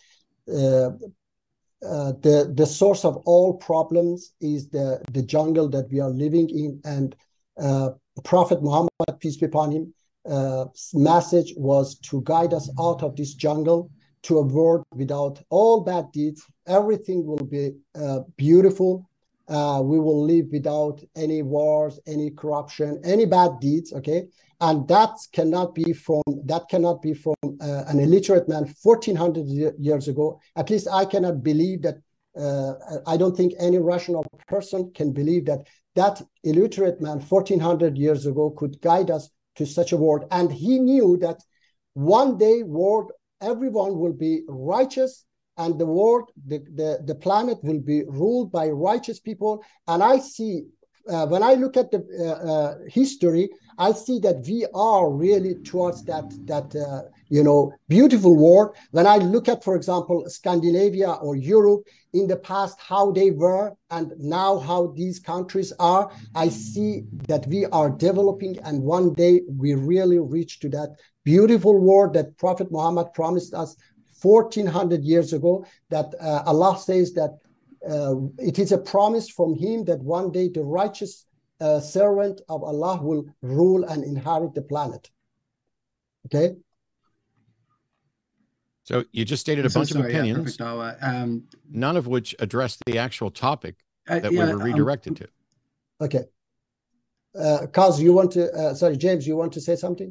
the source of all problems is the jungle that we are living in, and Prophet Muhammad, peace be upon him, message was to guide us out of this jungle to a world without all bad deeds. Everything will be beautiful. We will live without any wars, any corruption, any bad deeds. Okay, and that cannot be from an illiterate man 1400 years ago. At least I cannot believe that. I don't think any rational person can believe that illiterate man 1400 years ago could guide us to such a world. And he knew that one day everyone will be righteous, and the world, the planet will be ruled by righteous people. And I see, when I look at the history, I see that we are really towards that beautiful world. When I look at, for example, Scandinavia or Europe in the past, how they were, and now how these countries are, I see that we are developing, and one day we really reach to that beautiful world that Prophet Muhammad promised us 1400 years ago, that Allah says that it is a promise from him that one day the righteous servant of Allah will rule and inherit the planet. Okay. So you just stated a bunch of opinions, none of which address the actual topic that we were redirected to. Okay. Kaz, you want to, James, you want to say something?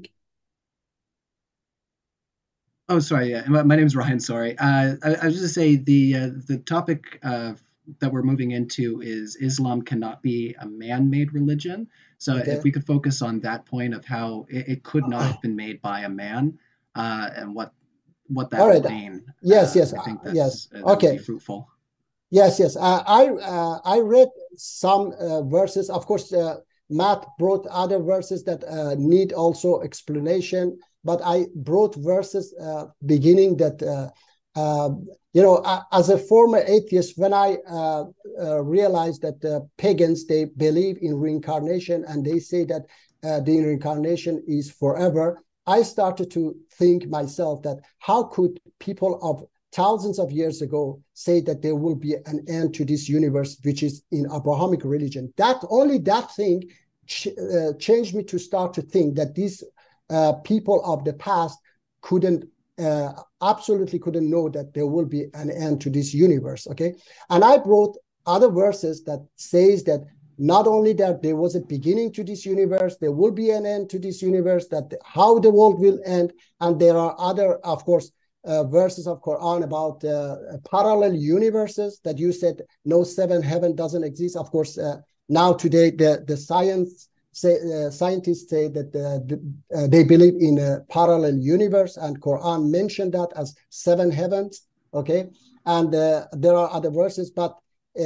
Oh, sorry. Yeah, my name is Ryan. Sorry. I was just going to say the topic that we're moving into is Islam cannot be a man-made religion. So if we could focus on that point of how it could not have been made by a man, and what that would mean. Yes. I think that would be fruitful. Yes. I read some verses. Of course, Matt brought other verses that need also explanation. But I brought verses beginning that, as a former atheist, when I realized that the pagans, they believe in reincarnation, and they say that the reincarnation is forever, I started to think myself that how could people of thousands of years ago say that there will be an end to this universe, which is in Abrahamic religion? That thing changed me to start to think that these people of the past couldn't absolutely couldn't know that there will be an end to this universe. Okay, and I brought other verses that says that not only that there was a beginning to this universe, there will be an end to this universe, that how the world will end. And there are other, of course, verses of Quran about parallel universes that you said no seventh heaven doesn't exist. Of course, now today the scientists say that they believe in a parallel universe, and Quran mentioned that as 7 heavens. Okay, and there are other verses, but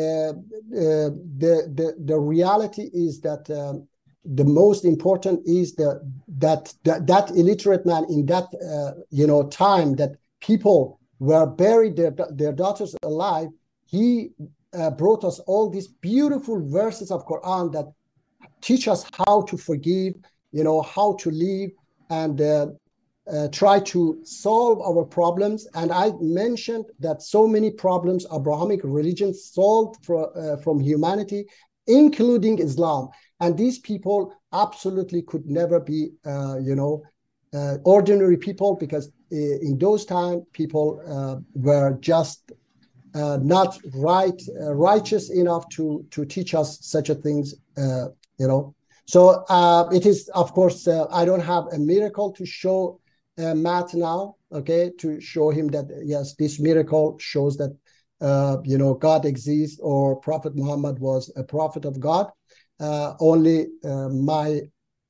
the reality is that the most important is that illiterate man in that time that people were buried their daughters alive. He brought us all these beautiful verses of Quran that teach us how to forgive, how to live, and try to solve our problems. And I mentioned that so many problems Abrahamic religion solved from humanity, including Islam. And these people absolutely could never be, ordinary people, because in those times, people were just not righteous enough to teach us such a things, So it is, of course, I don't have a miracle to show Matt now, okay, to show him that, yes, this miracle shows that, God exists or Prophet Muhammad was a prophet of God. Only the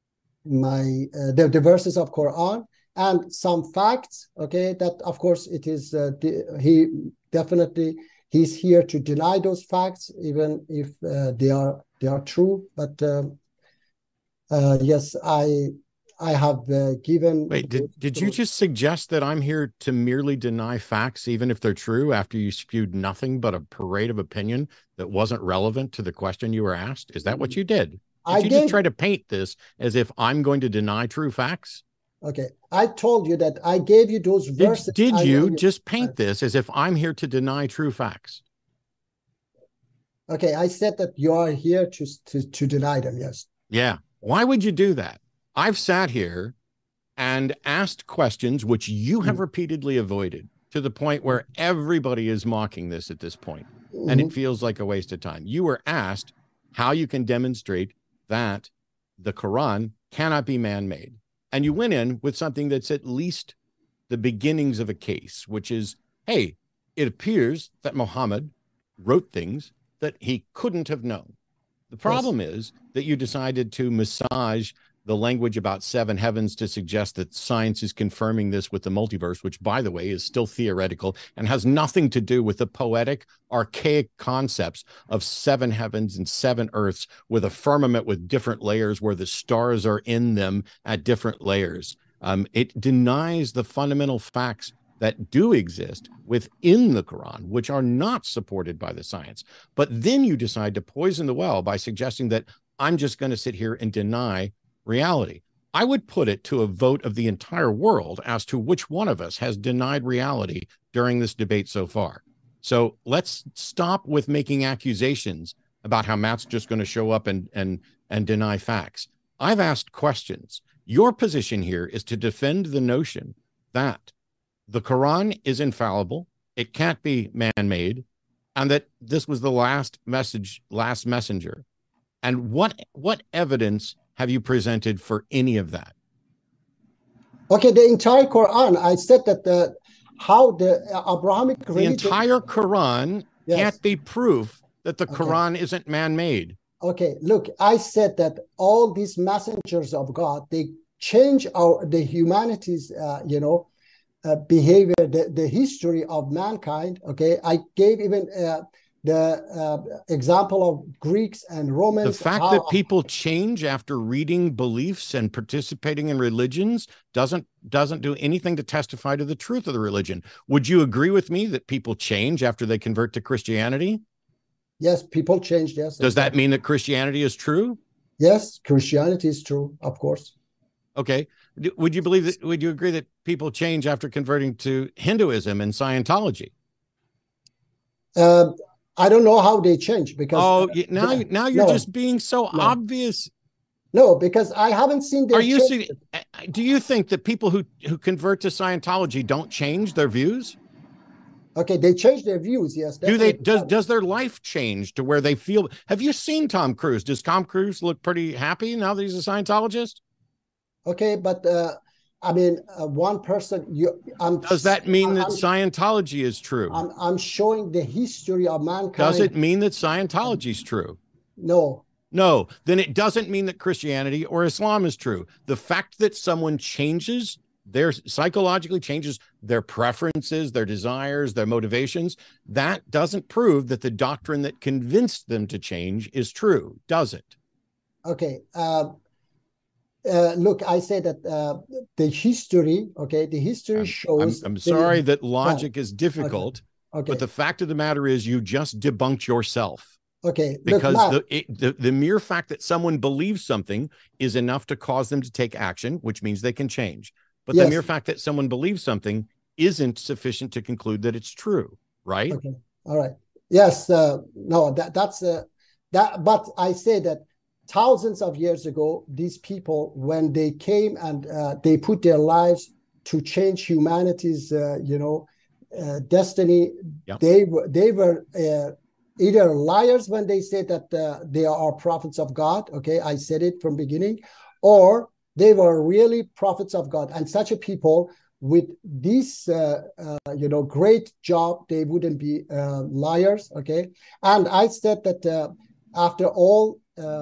verses of Quran and some facts, okay, that of course it is, he's here to deny those facts, even if they are true. But yes, I have given. Wait, did you just suggest that I'm here to merely deny facts, even if they're true, after you spewed nothing but a parade of opinion that wasn't relevant to the question you were asked? Is that what you did? Did you just try to paint this as if I'm going to deny true facts? Okay, I told you that I gave you those verses. Did you just paint this as if I'm here to deny true facts? Okay, I said that you are here to deny them, yes. Yeah. Why would you do that? I've sat here and asked questions which you have repeatedly avoided, to the point where everybody is mocking this at this point, and it feels like a waste of time. You were asked how you can demonstrate that the Quran cannot be man-made. And you went in with something that's at least the beginnings of a case, which is, hey, it appears that Muhammad wrote things that he couldn't have known. The problem is that you decided to massage the language about 7 heavens to suggest that science is confirming this with the multiverse, which, by the way, is still theoretical and has nothing to do with the poetic, archaic concepts of 7 heavens and 7 earths with a firmament with different layers where the stars are in them at different layers. It denies the fundamental facts that do exist within the Quran, which are not supported by the science. But then you decide to poison the well by suggesting that I'm just going to sit here and deny reality. I would put it to a vote of the entire world as to which one of us has denied reality during this debate so far. So let's stop with making accusations about how Matt's just going to show up and deny facts. I've asked questions. Your position here is to defend the notion that the Quran is infallible, it can't be man-made, and that this was the last messenger. And what evidence have you presented for any of that? Okay, the entire Quran, I said that how the Abrahamic religion... The entire Quran can't be proof that the Quran isn't man-made. Okay, look, I said that all these messengers of God, they change the humanity's, behavior, the history of mankind. Okay, I gave even the example of Greeks and Romans. The fact that people change after reading beliefs and participating in religions doesn't do anything to testify to the truth of the religion. Would you agree with me that people change after they convert to Christianity? Yes, people change. Yes. Does that mean that Christianity is true? Yes, Christianity is true, of course. Okay. Would you agree that people change after converting to Hinduism and Scientology? I don't know how they change because now you're just being so obvious. No, because I haven't seen their Are you changes. do you think that people who convert to Scientology don't change their views? Okay, they changed their views. Yes, Do they? definitely. Does their life change to where they feel? Have you seen Tom Cruise? Does Tom Cruise look pretty happy now that he's a Scientologist? Okay, but I mean, one person. Does that mean that I'm, Scientology is true? I'm showing the history of mankind. Does it mean that Scientology is true? No. No, then it doesn't mean that Christianity or Islam is true. The fact that someone changes psychologically changes their preferences, their desires, their motivations, that doesn't prove that the doctrine that convinced them to change is true, does it? Okay. Look, I say that the history, okay, the history shows. I'm sorry that logic is difficult, okay. But the fact of the matter is you just debunked yourself. Okay. Because look, the mere fact that someone believes something is enough to cause them to take action, which means they can change. But the mere fact that someone believes something isn't sufficient to conclude that it's true, right? Okay. All right. Yes. No, that's that. But I say that thousands of years ago, these people, when they came and they put their lives to change humanity's, destiny, they were either liars when they said that they are prophets of God. Okay, I said it from beginning, or they were really prophets of God. And such a people with this, great job, they wouldn't be liars. Okay, and I said that after all.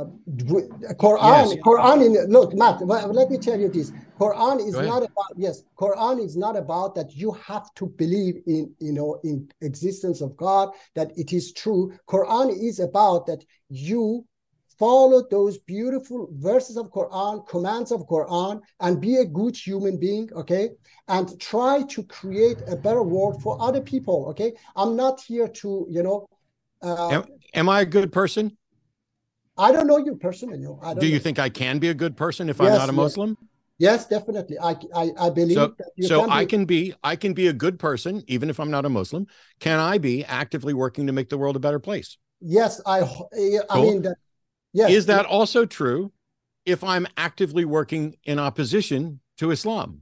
Quran. Look, Matt. Let me tell you this. Quran is not about. Yes, Quran is not about that. You have to believe in in existence of God, that it is true. Quran is about that you follow those beautiful verses of Quran, commands of Quran, and be a good human being. Okay, and try to create a better world for other people. Okay, I'm not here to Am I a good person? I don't know you personally. Do you think I can be a good person if I'm not a Muslim? Yes, definitely. I believe that you can be. I can be a good person even if I'm not a Muslim. Can I be actively working to make the world a better place? Yes, I mean that. Yes. Is that also true if I'm actively working in opposition to Islam?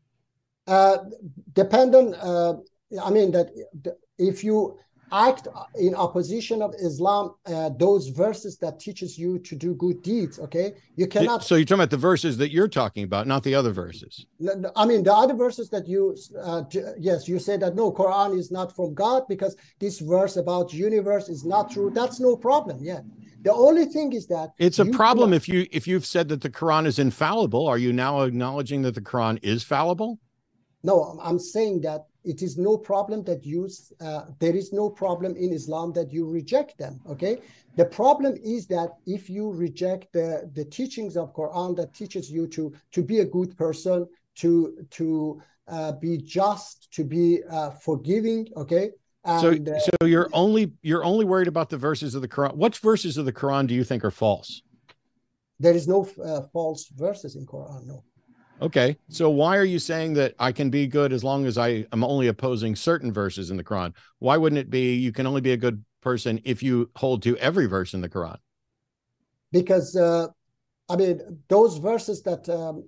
Depend on. I mean that if you act in opposition of Islam, those verses that teaches you to do good deeds, okay, you cannot. So you're talking about the verses that you're talking about, not the other verses. I mean the other verses that you yes, you say that no, Quran is not from God because this verse about universe is not true. That's no problem. Yeah, the only thing is that it's a problem if you've said that the Quran is infallible. Are you now acknowledging that the Quran is fallible? No, I'm saying that it is no problem that there is no problem in Islam that you reject them. Okay, the problem is that if you reject the teachings of Quran that teaches you to be a good person, to be just, to be forgiving. Okay, and, so you're only worried about the verses of the Quran. Which verses of the Quran do you think are false? There is no false verses in Quran. No. Okay, so why are you saying that I can be good as long as I am only opposing certain verses in the Quran? Why wouldn't it be you can only be a good person if you hold to every verse in the Quran? Because I mean those verses that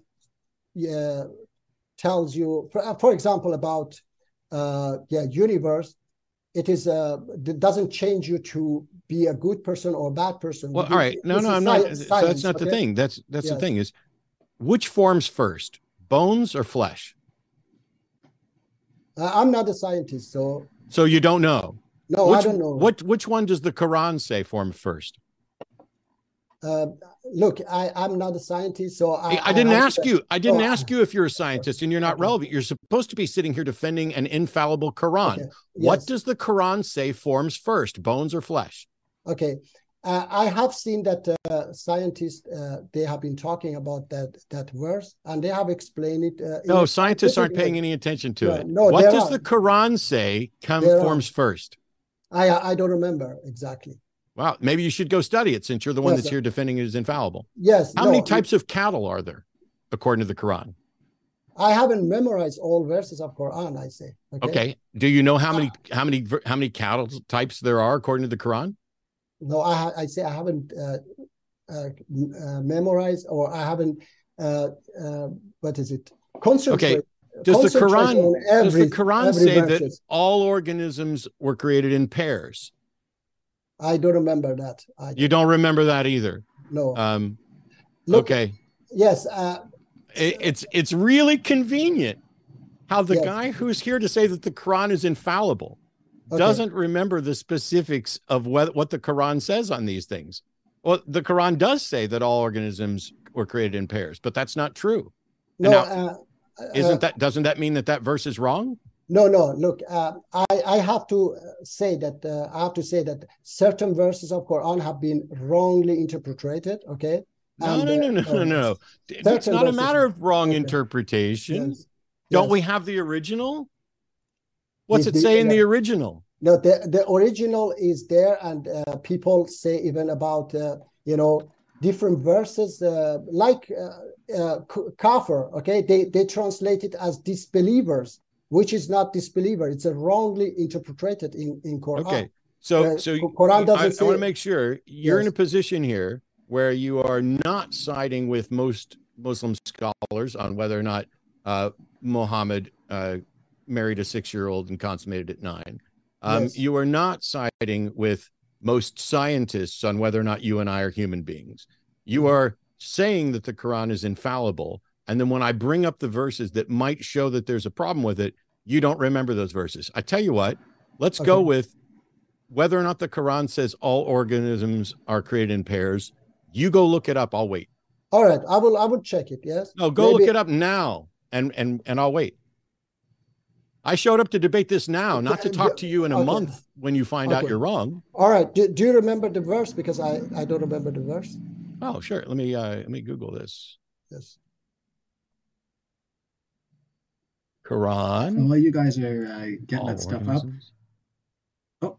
tells you, for example, about universe, it is it doesn't change you to be a good person or a bad person. Well, all right, no, I'm not. So that's not the thing. That's the thing is. Which forms first, bones or flesh? I'm not a scientist, so you don't know. No, I don't know. Which one does the Quran say form first? Look, I'm not a scientist, so I didn't ask you. I didn't ask you if you're a scientist, and you're not relevant. You're supposed to be sitting here defending an infallible Quran. Okay. Yes. What does the Quran say forms first, bones or flesh? Okay. I have seen that scientists, they have been talking about that verse, and they have explained it. No, scientists aren't paying any attention to it. No, what does the Quran say forms first? I don't remember exactly. Wow, maybe you should go study it since you're the one that's here defending it as infallible. Yes. How many types of cattle are there, according to the Quran? I haven't memorized all verses of Quran, I say. Okay. Do you know how many cattle types there are according to the Quran? No, I say I haven't memorized, or I haven't what is it? Concentrate. Okay. Does the Concentrate Quran say that all organisms were created in pairs? I don't remember that. You don't remember that either. No. Look, okay. Yes. It's really convenient how the Yes. guy who's here to say that the Quran is infallible doesn't remember the specifics of what the Quran says on these things. Well, the Quran does say that all organisms were created in pairs, but that's not true. No. Now, doesn't that mean that verse is wrong? No. Look, I have to say that certain verses of Quran have been wrongly interpreted. Okay. No. It's not a matter of wrong interpretation. Yes. Don't we have the original? What's it say in the original? No, the original is there, and people say even about different verses like kafir. Okay, they translate it as disbelievers, which is not disbeliever. It's a wrongly interpreted in Quran. Okay, so Quran doesn't. I want to make sure you're in a position here where you are not siding with most Muslim scholars on whether or not Muhammad married a 6-year-old and consummated at 9. Yes. You are not siding with most scientists on whether or not you and I are human beings. You are saying that the Quran is infallible. And then when I bring up the verses that might show that there's a problem with it, you don't remember those verses. I tell you what, let's go with whether or not the Quran says all organisms are created in pairs. You go look it up. I'll wait. All right. I will check it. Yes. No, go look it up now and I'll wait. I showed up to debate this now, not to talk to you in a month when you find out you're wrong. All right. Do you remember the verse? Because I don't remember the verse. Oh, sure. Let me Google this. Yes. Quran. While you guys are getting that stuff up. Oh,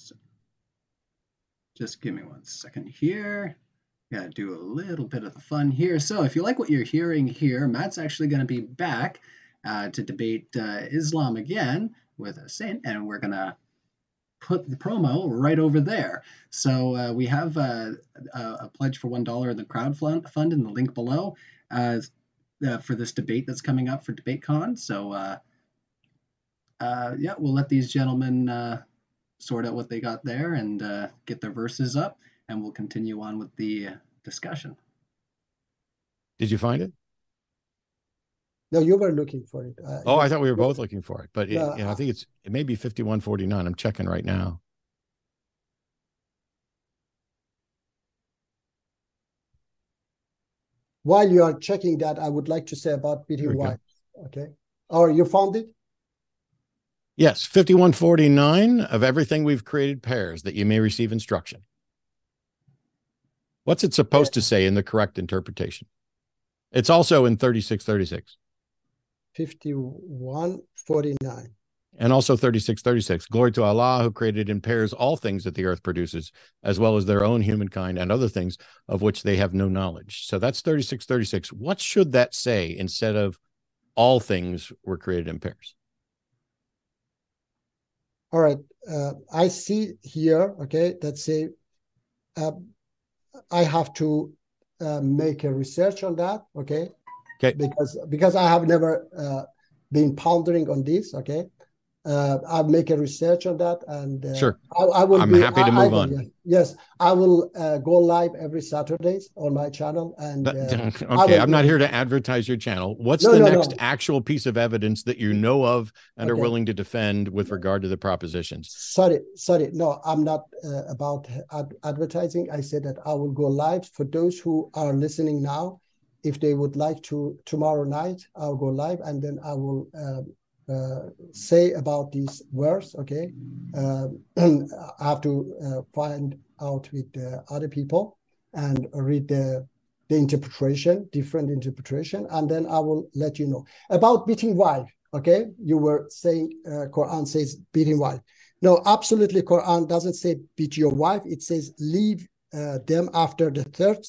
just give me 1 second here. Gotta do a little bit of the fun here. So if you like what you're hearing here, Matt's actually going to be back to debate Islam again with a saint, and we're going to put the promo right over there. So we have a pledge for $1 in the crowd fund in the link below for this debate that's coming up for DebateCon. So yeah, we'll let these gentlemen sort out what they got there and get their verses up, and we'll continue on with the discussion. Did you find it? No, you were looking for it. I thought we were both looking for it, but I think it may be 5149. I'm checking right now. While you are checking that, I would like to say about beating wives. Okay. Or you found it? Yes, 5149 of everything we've created pairs that you may receive instruction. What's it supposed to say in the correct interpretation? It's also in 3636. 5149. And also 3636. Glory to Allah who created in pairs all things that the earth produces, as well as their own humankind and other things of which they have no knowledge. So that's 3636. What should that say instead of all things were created in pairs? All right. I see here, okay, that say I have to make a research on that, okay? Okay. Because I have never been pondering on this, okay? I'll make a research on that, and sure. I'm happy to move on. Yes, I will go live every Saturdays on my channel. And okay, I'm not here to advertise your channel. What's the next actual piece of evidence that you know of and are willing to defend with regard to the propositions? Sorry. No, I'm not about advertising. I said that I will go live for those who are listening now. If they would like to, tomorrow night, I'll go live, and then I will say about this verse, okay? I have to find out with other people and read the interpretation, different interpretation, and then I will let you know. About beating wife, okay? You were saying Quran says beating wife. No, absolutely, Quran doesn't say beat your wife. It says leave them after the third.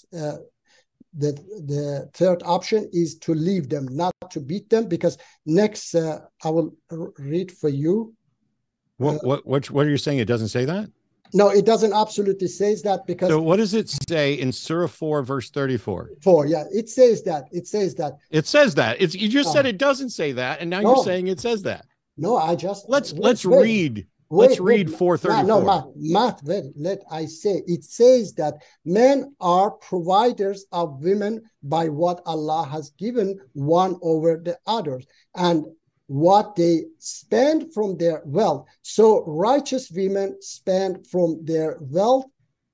The third option is to leave them, not to beat them, because next I will read for you. What are you saying? It doesn't say that? No, it doesn't absolutely say that, because So what does it say in Surah 4, verse 34? it says that. It says that. You just said it doesn't say that, and now you're saying it says that. No, I just let's read. Let's read 434. No, Matt, I say it says that men are providers of women by what Allah has given one over the others, and what they spend from their wealth. So righteous women spend from their wealth.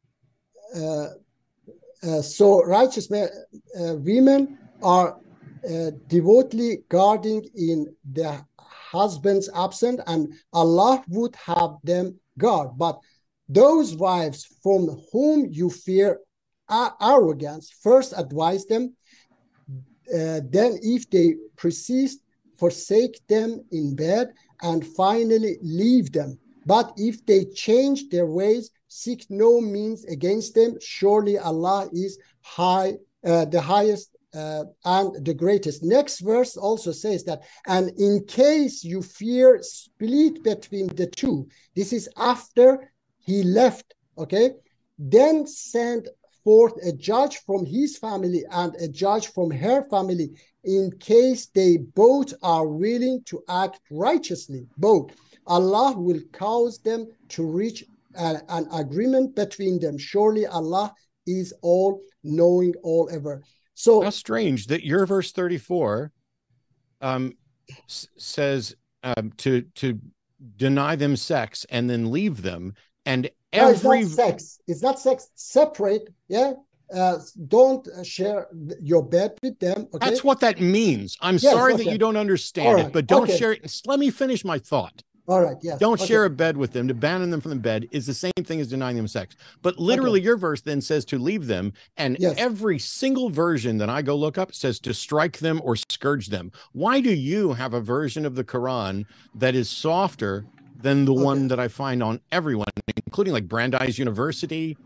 So righteous women are devotedly guarding in their husband's absence, and Allah would have them guard. But those wives from whom you fear arrogance, first advise them, then if they persist, forsake them in bed, and finally leave them. But if they change their ways, seek no means against them. Surely Allah is the highest and the greatest. Next verse also says that, and in case you fear split between the two, this is after he left, okay? Then send forth a judge from his family and a judge from her family, in case they both are willing to act righteously. Both. Allah will cause them to reach an agreement between them. Surely Allah is all knowing, all ever. So how strange that your verse 34 says to deny them sex and then leave them, and every it's not sex. Separate, yeah. Don't share your bed with them. Okay? That's what that means. I'm sorry that you don't understand it, but don't share it. Let me finish my thought. All right, yes. Don't share a bed with them. To ban them from the bed is the same thing as denying them sex. But literally, your verse then says to leave them, and every single version that I go look up says to strike them or scourge them. Why do you have a version of the Quran that is softer than the one that I find on everyone, including like Brandeis University?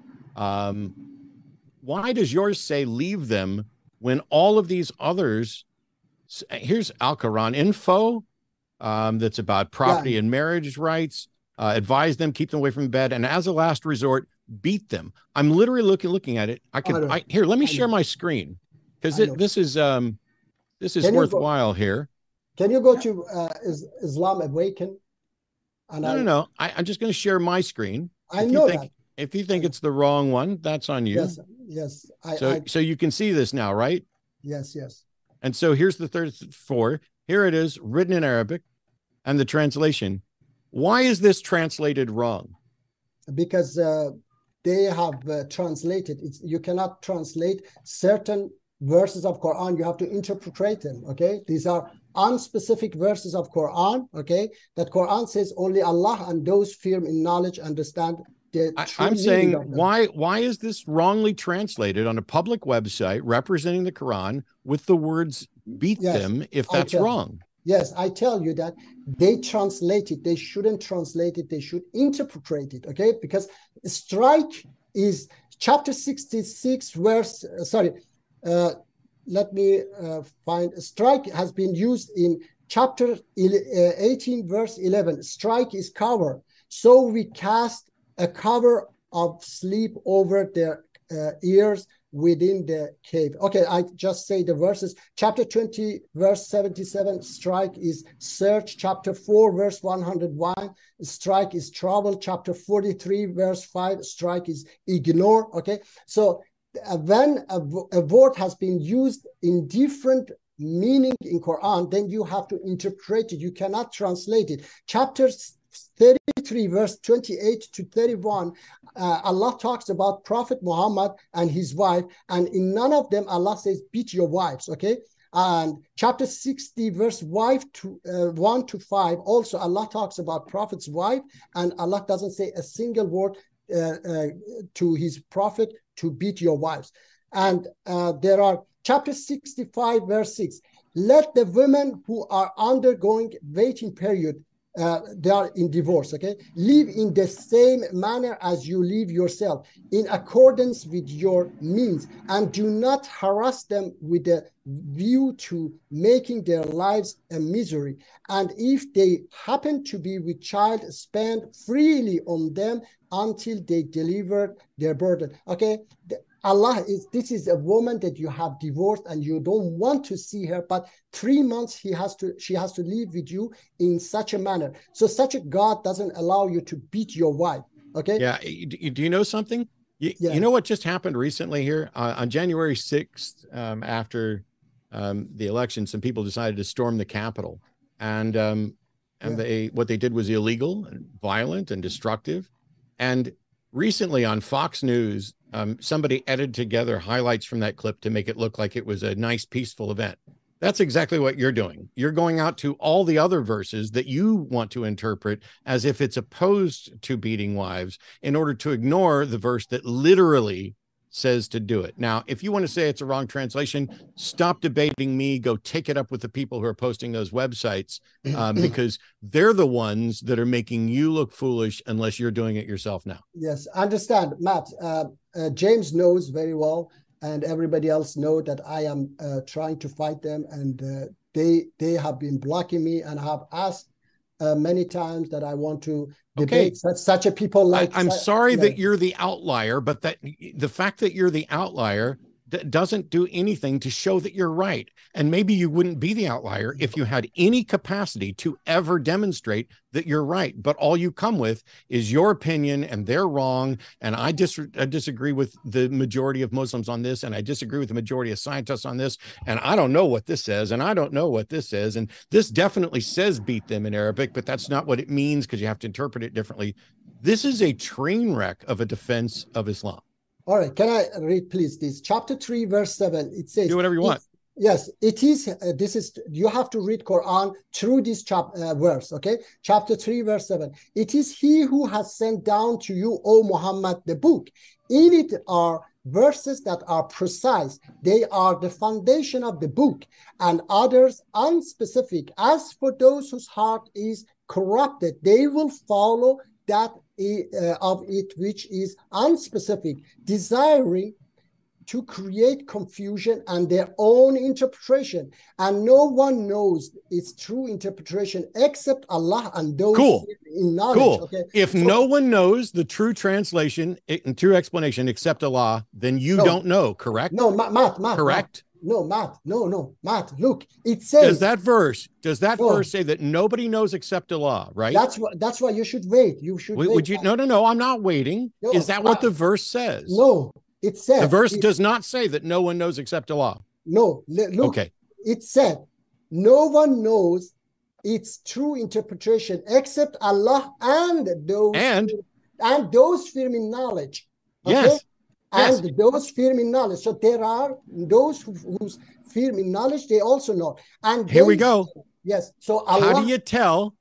Why does yours say leave them when all of these others? Here's Al-Quran info. That's about property and marriage rights, advise them, keep them away from bed, and as a last resort, beat them. I'm literally looking at it. Here, let me share my screen, because this is worthwhile here. Can you go to Islam Awaken? No. I'm just going to share my screen. If you think it's the wrong one, that's on you. Yes. So you can see this now, right? Yes. And so here's the 34. Here it is, written in Arabic, and the translation. Why is this translated wrong? Because they have translated. You cannot translate certain verses of Quran. You have to interpret them, okay? These are unspecific verses of Quran, okay? That Quran says only Allah and those firm in knowledge understand. I'm saying, why is this wrongly translated on a public website representing the Quran with the words beat them if that's wrong? Yes, I tell you that they translate it. They shouldn't translate it. They should interpret it, okay? Because strike is chapter 66 verse, let me find. Strike has been used in chapter 18 verse 11. Strike is cover. So we cast a cover of sleep over their ears within the cave. Okay, I just say the verses. Chapter 20, verse 77, strike is search. Chapter 4, verse 101, strike is trouble. Chapter 43, verse 5, strike is ignore. Okay, so when a word has been used in different meaning in Quran, then you have to interpret it. You cannot translate it. Chapters 33 verse 28 to 31, Allah talks about Prophet Muhammad and his wife, and in none of them Allah says beat your wives, okay? And chapter 60 verse 1 to 5, also Allah talks about Prophet's wife, and Allah doesn't say a single word to his prophet to beat your wives. And there are chapter 65 verse 6, let the women who are undergoing waiting period they are in divorce, okay? Live in the same manner as you live yourself, in accordance with your means, and do not harass them with a view to making their lives a misery. And if they happen to be with child, spend freely on them until they deliver their burden, okay? This is a woman that you have divorced and you don't want to see her, but 3 months she has to live with you in such a manner. So such a God doesn't allow you to beat your wife. Okay. Yeah. Do you know something? You know what just happened recently here on January 6th, after the election, some people decided to storm the Capitol, and what they did was illegal and violent and destructive. And recently on Fox News, somebody edited together highlights from that clip to make it look like it was a nice, peaceful event. That's exactly what you're doing. You're going out to all the other verses that you want to interpret as if it's opposed to beating wives in order to ignore the verse that literally says to do it. Now, if you want to say it's a wrong translation, stop debating me. Go take it up with the people who are posting those websites, because they're the ones that are making you look foolish unless you're doing it yourself now. Yes, I understand, Matt. James knows very well, and everybody else know that I am trying to fight them, and they have been blocking me, and have asked many times that I want to debate such a people like. I'm sorry that you're the outlier, but that the fact that you're the outlier doesn't do anything to show that you're right. And maybe you wouldn't be the outlier if you had any capacity to ever demonstrate that you're right. But all you come with is your opinion, and they're wrong. And I disagree with the majority of Muslims on this, and I disagree with the majority of scientists on this. And I don't know what this says, and I don't know what this says. And this definitely says beat them in Arabic, but that's not what it means, because you have to interpret it differently. This is a train wreck of a defense of Islam. All right, can I read, please, this? Chapter 3, verse 7, it says... Do whatever you want. Yes, it is. You have to read Quran through this verse, okay? Chapter 3, verse 7. It is he who has sent down to you, O Muhammad, the book. In it are verses that are precise. They are the foundation of the book, and others unspecific. As for those whose heart is corrupted, they will follow that of it which is unspecific, desiring to create confusion and their own interpretation, and no one knows its true interpretation except Allah and those in knowledge. Okay? If no one knows the true translation and true explanation except Allah, then you don't know, correct? No, Matt. Correct? No, Matt. No, Matt. Look, it says. Does that verse say that nobody knows except Allah, right? That's why you should wait. You should wait. Would you? No, I'm not waiting. No, is that what the verse says? No, it said. The verse does not say that no one knows except Allah. No, look. Okay. It said, no one knows its true interpretation except Allah and those firm in knowledge. Okay? Yes. And those firm in knowledge. So there are those whose firm in knowledge, they also know. And here we go. Yes. So Allah, how do you tell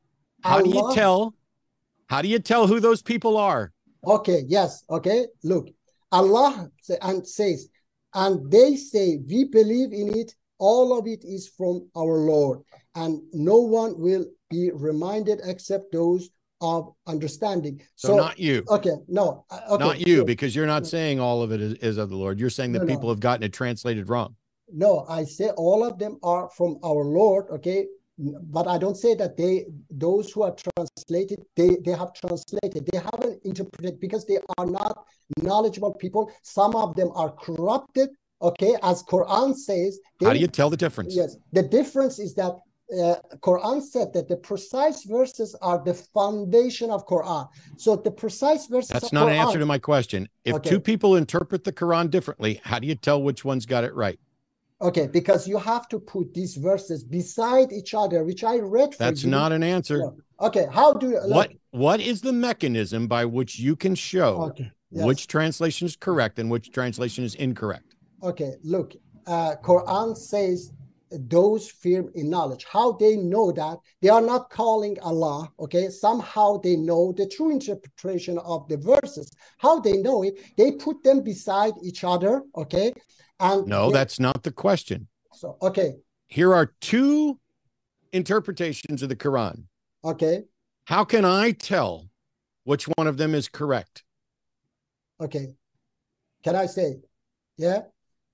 who those people are? Okay. Yes. Okay. Look, Allah says, and they say, we believe in it. All of it is from our Lord, and no one will be reminded except those of understanding. So not you. Okay, no. Okay, not you, because you're not saying all of it is of the Lord. You're saying that people have gotten it translated wrong. No, I say all of them are from our Lord, okay? But I don't say that those who are translated, they have translated. They haven't interpreted because they are not knowledgeable people. Some of them are corrupted, okay? As Quran says. How do you tell the difference? Yes, the difference is that Quran said that the precise verses are the foundation of Quran. So the precise verses. That's not an answer to my question. If two people interpret the Quran differently, how do you tell which one's got it right? Okay, because you have to put these verses beside each other, which I read for you. That's not an answer. No. Okay, how do you... What is the mechanism by which you can show which translation is correct and which translation is incorrect? Okay, look, Quran says those firm in knowledge. How they know that? They are not calling Allah, okay? Somehow they know the true interpretation of the verses. How they know it? They put them beside each other, okay? And no, that's not the question. So, okay. Here are two interpretations of the Quran. Okay. How can I tell which one of them is correct? Okay. Can I say? Yeah.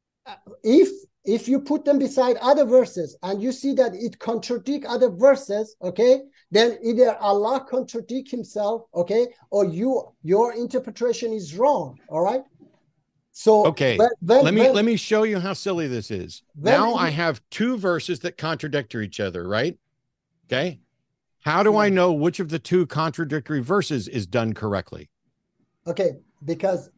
If you put them beside other verses and you see that it contradicts other verses, okay, then either Allah contradict himself, okay, or your interpretation is wrong. All right. So okay, let me show you how silly this is. Now I have two verses that contradict each other, right? Okay. How do I know which of the two contradictory verses is done correctly? Okay, because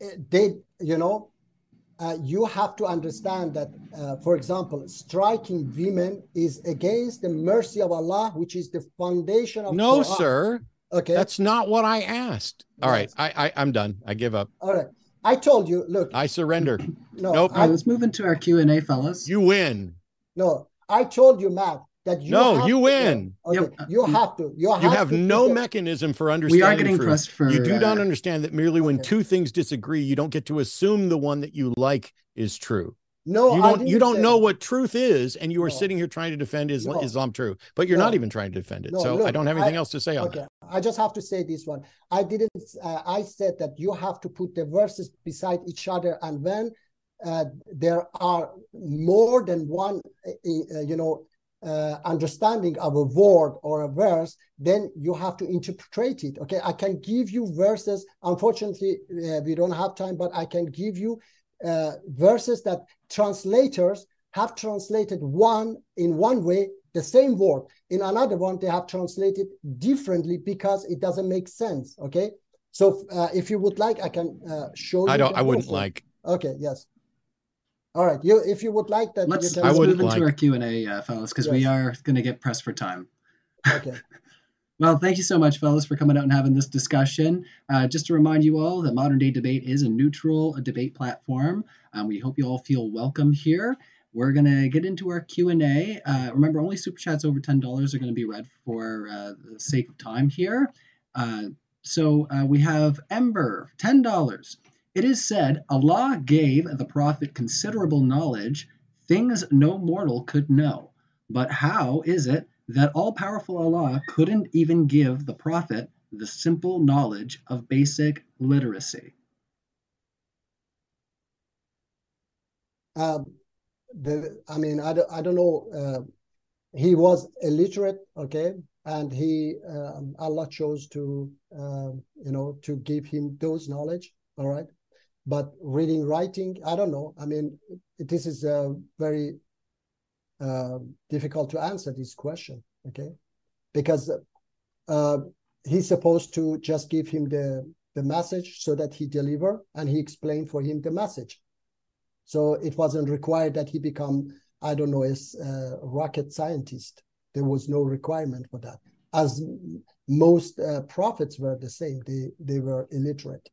you have to understand that, for example, striking women is against the mercy of Allah, which is the foundation of No, Quran. sir. Okay. That's not what I asked. All Yes. right. I'm done. I give up. All right. I told you, look. I surrender. No. Nope. All right, let's move into our Q&A, fellas. You win. No, I told you, Matt, that you you win. Okay, you have to. You have no mechanism for understanding. We are getting truth. pressed for. You do not understand that merely when two things disagree, you don't get to assume the one that you like is true. No, you don't know what truth is, and you are sitting here trying to defend Islam true, but you're not even trying to defend it. So look, I don't have anything else to say on that. I just have to say this one. I didn't. I said that you have to put the verses beside each other, and when there are more than one, understanding of a word or a verse, then you have to interpret it. Okay, I can give you verses. Unfortunately, we don't have time, but I can give you verses that translators have translated in one way, the same word. In another one, they have translated differently because it doesn't make sense. Okay, so if you would like, I can show you. I wouldn't like. Okay, yes. All right, if you would like that, let's move into our Q&A, fellas, because we are going to get pressed for time. Okay. Well, thank you so much, fellas, for coming out and having this discussion. Just to remind you all that Modern Day Debate is a neutral debate platform. We hope you all feel welcome here. We're going to get into our Q&A. Remember, only Super Chats over $10 are going to be read for the sake of time here. So we have Ember, $10. It is said, Allah gave the Prophet considerable knowledge, things no mortal could know. But how is it that all-powerful Allah couldn't even give the Prophet the simple knowledge of basic literacy? I don't know. He was illiterate, okay, and Allah chose to, to give him those knowledge, all right. But reading, writing, I don't know. I mean, this is very difficult to answer this question, okay? Because he's supposed to just give him the message so that he deliver, and he explained for him the message. So it wasn't required that he become, I don't know, a rocket scientist. There was no requirement for that. As most prophets were the same, they were illiterate.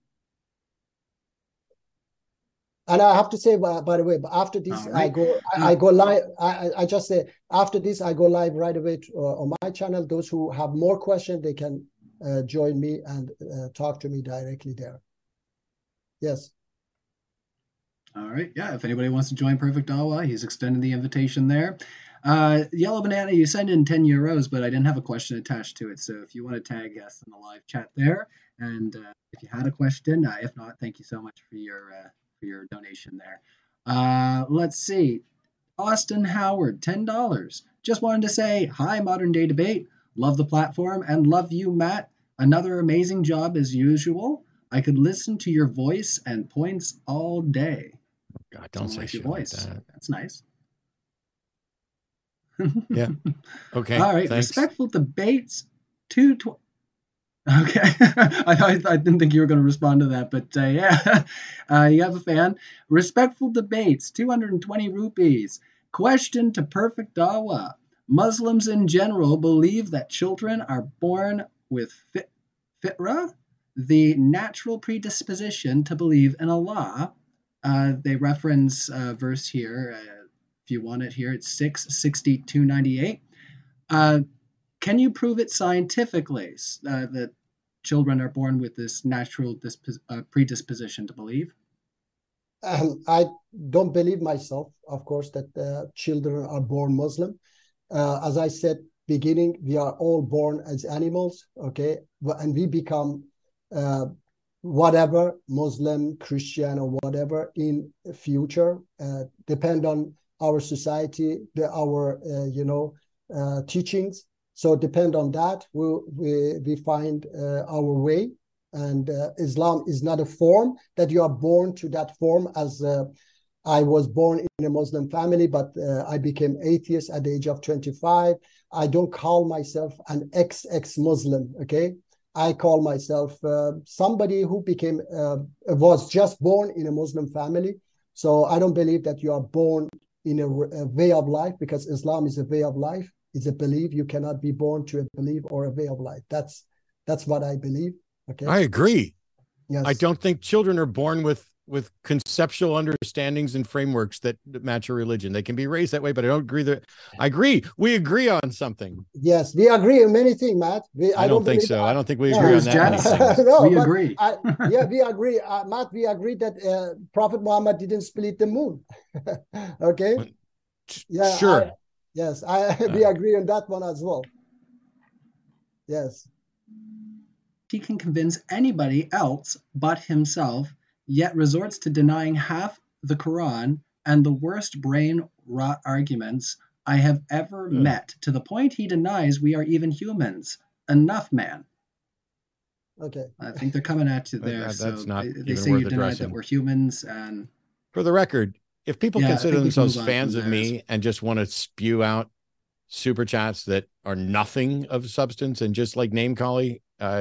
And I have to say, by the way, after this, right. I go live. I just say, after this, I go live right away on my channel. Those who have more questions, they can join me and talk to me directly there. Yes. All right. Yeah. If anybody wants to join Perfect Dawa, he's extending the invitation there. Yellow Banana, you sent in €10, but I didn't have a question attached to it. So if you want to tag us in the live chat there, and if you had a question, if not, thank you so much for your donation there. Let's see. Austin Howard, $10. Just wanted to say, hi, Modern Day Debate. Love the platform and love you, Matt. Another amazing job as usual. I could listen to your voice and points all day. God, don't say your voice. Like that. That's nice. Yeah. Okay. All right. Thanks. Respectful debates. Okay. I didn't think you were going to respond to that, but yeah. You have a fan. Respectful debates. 220 rupees. Question to Perfect Dawa. Muslims in general believe that children are born with fitra, the natural predisposition to believe in Allah. They reference a verse here. If you want it here, it's 6:62-98. Can you prove it scientifically that children are born with this natural predisposition to believe? I don't believe myself, of course, that children are born Muslim. As I said, beginning, we are all born as animals, okay? And we become whatever, Muslim, Christian, or whatever in future, depend on our society, our teachings. So depend on that, we find our way. And Islam is not a form that you are born to that form. As I was born in a Muslim family, but I became atheist at the age of 25. I don't call myself an ex-Muslim, okay? I call myself somebody who was just born in a Muslim family. So I don't believe that you are born in a way of life, because Islam is a way of life. It's a belief. You cannot be born to a belief or a way of life. That's what I believe. Okay. I agree. Yes. I don't think children are born with conceptual understandings and frameworks that match a religion. They can be raised that way, but I don't agree that. I agree. We agree on something. Yes, we agree on many things, Matt. I don't think so. I don't think we agree on that many things. No, we agree. We agree. Matt, we agree that Prophet Muhammad didn't split the moon. Okay. Yeah. Sure. We agree on that one as well. Yes. He can convince anybody else but himself, yet resorts to denying half the Quran and the worst brain rot arguments I have ever met, to the point he denies we are even humans. Enough, man. Okay. I think they're coming at you there. That's not they say you deny that we're humans. And for the record, if people consider themselves fans of me and just want to spew out super chats that are nothing of substance and just like name calling,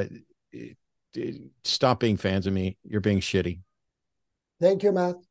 stop being fans of me. You're being shitty. Thank you, Matt.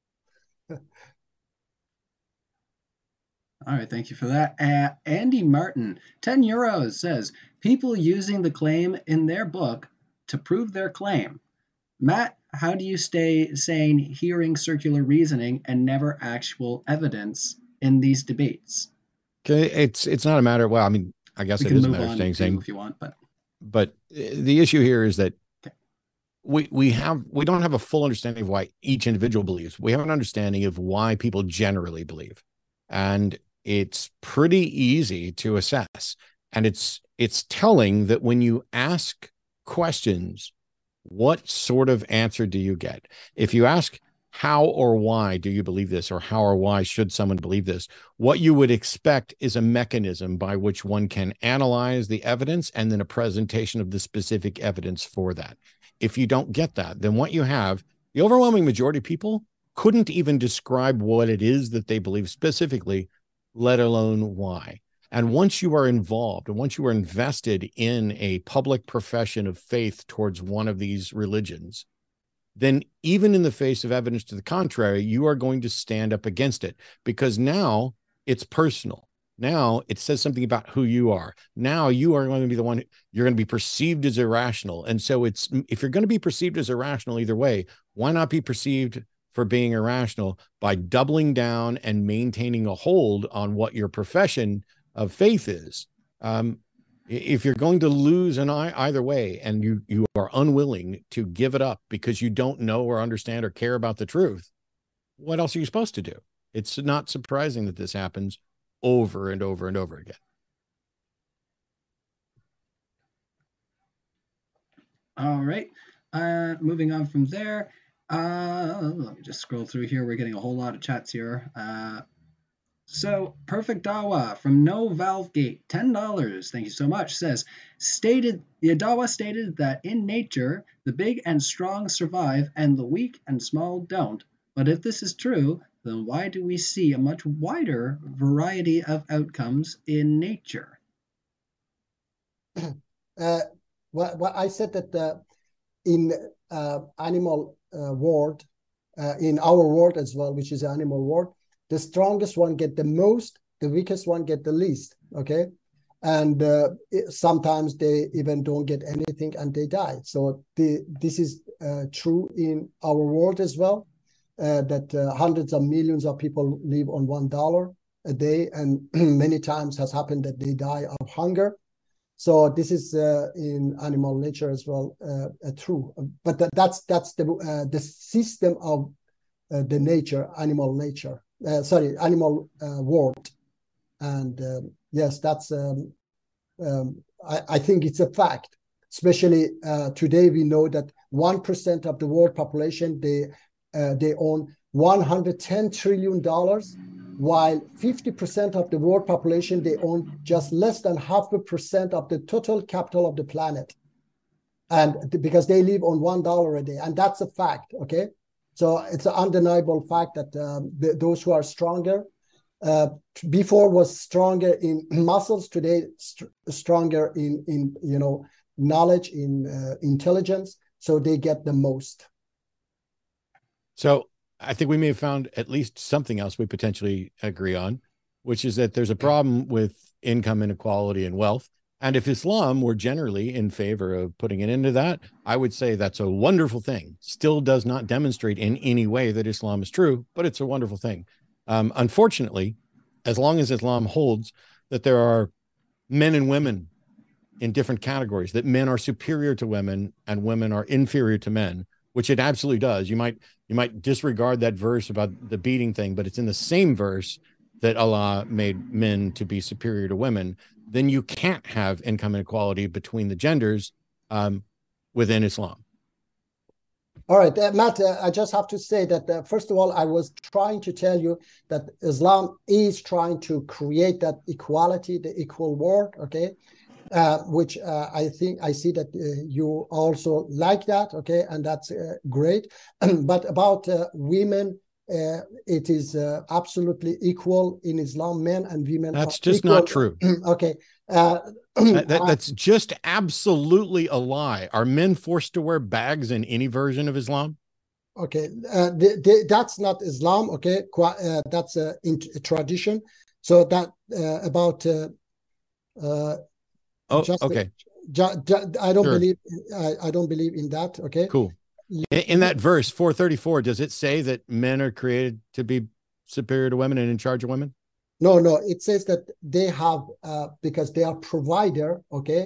All right, thank you for that. Andy Martin, 10 euros, says, people using the claim in their book to prove their claim. Matt, how do you stay sane hearing circular reasoning and never actual evidence in these debates? Okay, it's not a matter. Well, I mean, I guess it is a matter of staying sane if you want, but the issue here is that we don't have a full understanding of why each individual believes. We have an understanding of why people generally believe, and it's pretty easy to assess. And it's telling that when you ask questions, what sort of answer do you get? If you ask how or why do you believe this, or how or why should someone believe this, what you would expect is a mechanism by which one can analyze the evidence and then a presentation of the specific evidence for that. If you don't get that, then what you have, the overwhelming majority of people couldn't even describe what it is that they believe specifically, let alone why. And once you are involved, and once you are invested in a public profession of faith towards one of these religions, then even in the face of evidence to the contrary, you are going to stand up against it, because now it's personal. Now it says something about who you are. Now you are going to be the one, you're going to be perceived as irrational. And so if you're going to be perceived as irrational either way, why not be perceived for being irrational by doubling down and maintaining a hold on what your profession of faith is? If you're going to lose either way, and you are unwilling to give it up because you don't know or understand or care about the truth, what else are you supposed to do? It's not surprising that this happens over and over and over again. All right. Moving on from there. Let me just scroll through here. We're getting a whole lot of chats here. So Perfect Dawa from No Valve Gate, $10. Thank you so much. Says, the Dawa stated that in nature, the big and strong survive and the weak and small don't. But if this is true, then why do we see a much wider variety of outcomes in nature? Well, I said that in animal world, in our world as well, which is animal world, the strongest one get the most, the weakest one get the least, okay? And sometimes they even don't get anything and they die. So this is true in our world as well, that hundreds of millions of people live on $1 a day, and many times has happened that they die of hunger. So this is in animal nature as well, true. But that's the system of the nature, animal nature. Animal world. And yes, that's I think it's a fact. Especially today, we know that 1% of the world population, they own $110 trillion, while 50% of the world population, they own just less than 0.5% of the total capital of the planet. And because they live on $1 a day, and that's a fact, okay? So it's an undeniable fact that those who are stronger, before was stronger in muscles, today stronger in knowledge, in intelligence, so they get the most. So I think we may have found at least something else we potentially agree on, which is that there's a problem with income inequality and wealth. And if Islam were generally in favor of putting an end to that, I would say that's a wonderful thing. Still does not demonstrate in any way that Islam is true, but it's a wonderful thing. Unfortunately, as long as Islam holds that there are men and women in different categories, that men are superior to women and women are inferior to men, which it absolutely does. You might disregard that verse about the beating thing, but it's in the same verse that Allah made men to be superior to women. Then you can't have income inequality between the genders within Islam. All right, Matt, I just have to say that, first of all, I was trying to tell you that Islam is trying to create that equality, the equal world, okay? Which I think I see that you also like that, okay? And that's great. But about women, it is absolutely equal in Islam. Men and women. That's just equal. not true. Okay. That's just absolutely a lie. Are men forced to wear bags in any version of Islam? Okay, that's not Islam. Okay, that's in tradition. So that about. Okay. I don't believe. I don't believe in that. Okay. Cool. In that verse 434, does it say that men are created to be superior to women and in charge of women? No. It says that they have because they are provider. Okay.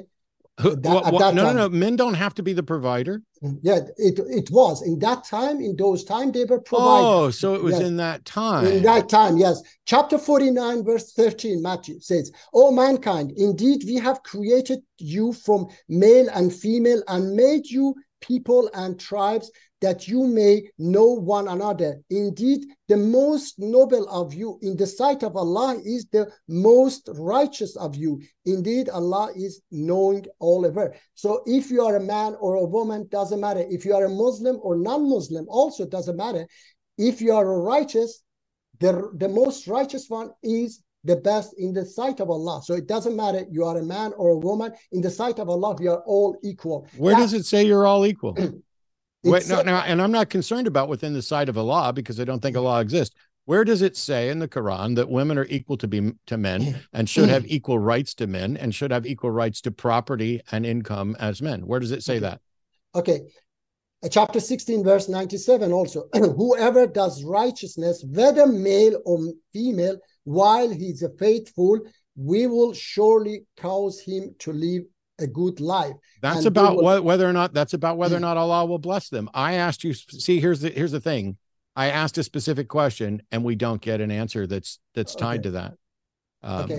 No. Men don't have to be the provider. Yeah, it was in that time. In those times, they were providers. Oh, so it was in that time. In that time, yes. Chapter 49, verse 13, Matthew says, "O mankind, indeed we have created you from male and female and made you people and tribes that you may know one another. Indeed, the most noble of you in the sight of Allah is the most righteous of you. Indeed, Allah is knowing all over." So if you are a man or a woman, doesn't matter. If you are a Muslim or non-Muslim, also doesn't matter. If you are a righteous, the most righteous one is the best in the sight of Allah. So it doesn't matter you are a man or a woman. In the sight of Allah, we are all equal. Where does it say you're all equal? Wait, no, and I'm not concerned about within the sight of Allah because I don't think Allah exists. Where does it say in the Quran that women are equal to men and should have equal rights to men and should have equal rights to property and income as men? Where does it say that? Okay. Chapter 16, verse 97 also. "Whoever does righteousness, whether male or female, while he is faithful, we will surely cause him to live a good life." That's and about whether or not Allah will bless them. I asked you, see, here's the thing. I asked a specific question and we don't get an answer that's tied to that. Okay.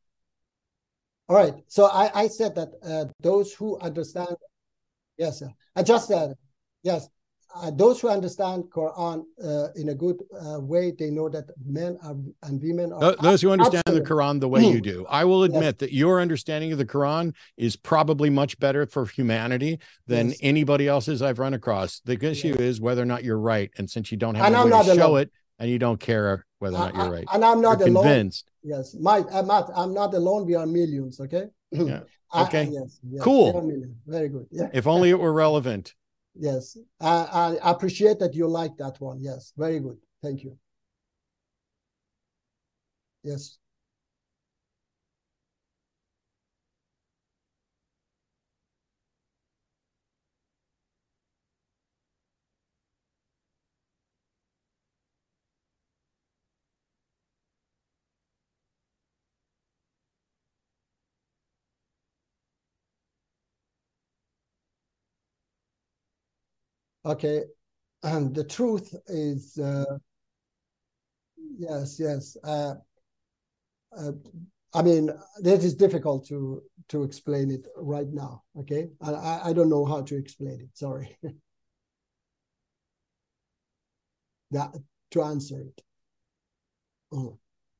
All right. So I said that those who understand, yes, I just said, yes, those who understand Quran in a good way, they know that men and women are those who understand the Quran the way you do. I will admit that your understanding of the Quran is probably much better for humanity than anybody else's I've run across. The issue is whether or not you're right, and since you don't have a way to show it, and you don't care whether or not you're right, and I'm not you're alone. Convinced. Yes, Matt, I'm not alone. We are millions. Okay. Yeah. Okay. Yes, cool. Very good. Yeah. If only it were relevant. Yes, I appreciate that you like that one. Yes, very good. Thank you. Yes. Okay, and the truth is, yes. I mean, that is difficult to explain it right now. Okay, I don't know how to explain it. Sorry. That to answer it. Oh.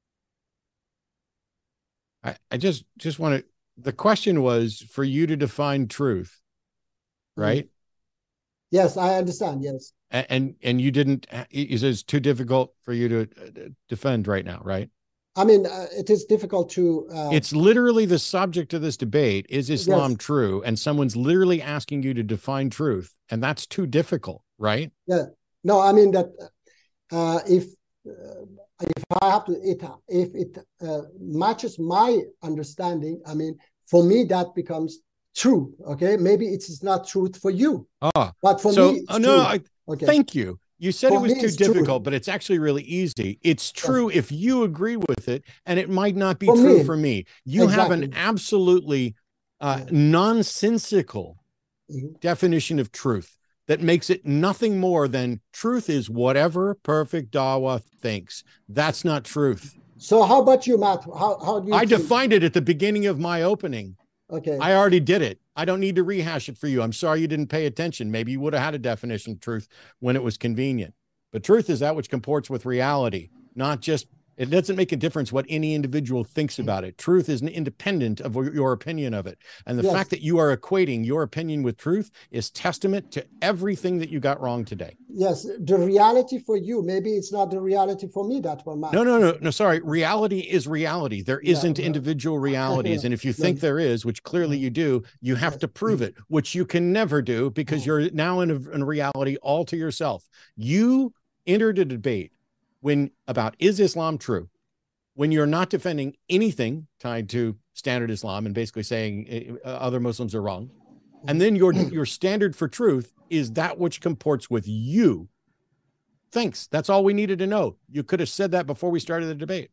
I just want to. The question was for you to define truth, right? Yes, I understand. Yes. And you didn't. It's too difficult for you to defend right now, right? I mean, it is difficult to. It's literally the subject of this debate. Is Islam Yes. true? And someone's literally asking you to define truth, and that's too difficult, right? Yeah. No, I mean that if I have to, if it matches my understanding, I mean, for me that becomes true. Okay, maybe it's not truth for you, but for me, it's true. Okay. Thank you. You said For it was me, too it's true. difficult, but it's actually really easy. It's true if you agree with it, and it might not be For true me. for me. You have an Exactly. absolutely nonsensical definition of truth that makes it nothing more than truth is whatever Perfect Dawa thinks. That's not truth. So how about you, Matt? How do you? I think? defined it at the beginning of my opening. Okay. I already did it. I don't need to rehash it for you. I'm sorry you didn't pay attention. Maybe you would have had a definition of truth when it was convenient. But truth is that which comports with reality, not just, it doesn't make a difference what any individual thinks about it. Truth is independent of your opinion of it. And the Yes. fact that you are equating your opinion with truth is testament to everything that you got wrong today. Yes, the reality for you, maybe it's not the reality for me. That one, Matt. No. Sorry. Reality is reality. There isn't well, individual realities. And if you think there is, which clearly you do, you have to prove it, which you can never do because you're now in a reality all to yourself. You entered a debate about is Islam true, when you're not defending anything tied to standard Islam and basically saying other Muslims are wrong. And then your standard for truth is that which comports with you. Thanks. That's all we needed to know. You could have said that before we started the debate.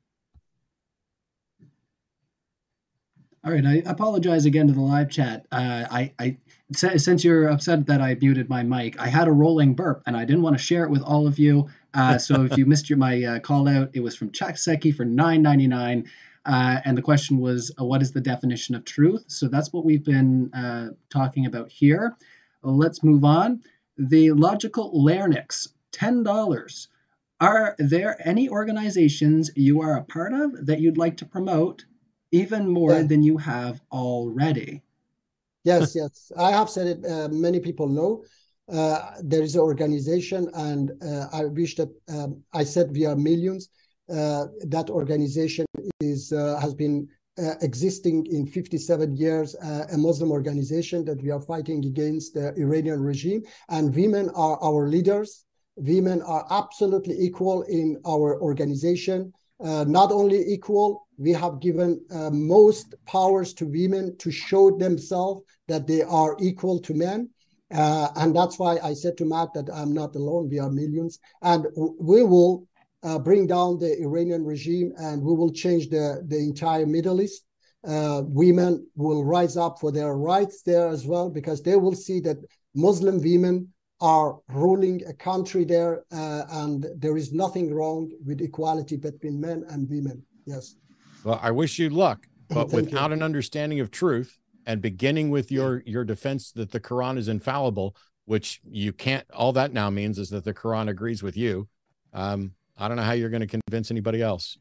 All right, I apologize again to the live chat. Since you're upset that I muted my mic, I had a rolling burp and I didn't want to share it with all of you. So if you missed my call out, it was from Chuck Secchi for $9.99. And the question was, what is the definition of truth? So that's what we've been talking about here. Let's move on. The Logical Larynx, $10. Are there any organizations you are a part of that you'd like to promote even more than you have already? Yes, yes. I have said it. Many people know. There is an organization, and I wish that I said we are millions. That organization has been existing in 57 years, a Muslim organization that we are fighting against the Iranian regime. And women are our leaders. Women are absolutely equal in our organization. Not only equal, we have given most powers to women to show themselves that they are equal to men. And that's why I said to Matt that I'm not alone. We are millions. And we will bring down the Iranian regime, and we will change the entire Middle East. Women will rise up for their rights there as well, because they will see that Muslim women are ruling a country there, and there is nothing wrong with equality between men and women. Yes. Well, I wish you luck, but Thank without an understanding of truth and beginning with your defense that the Quran is infallible, which you can't, all that now means is that the Quran agrees with you. I don't know how you're going to convince anybody else.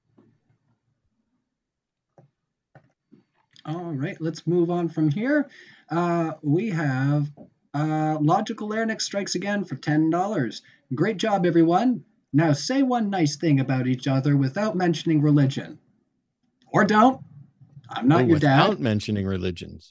All right, let's move on from here. We have Logical Larynx strikes again for $10. Great job, everyone. Now say one nice thing about each other without mentioning religion. Or don't. I'm not your dad. Without mentioning religions.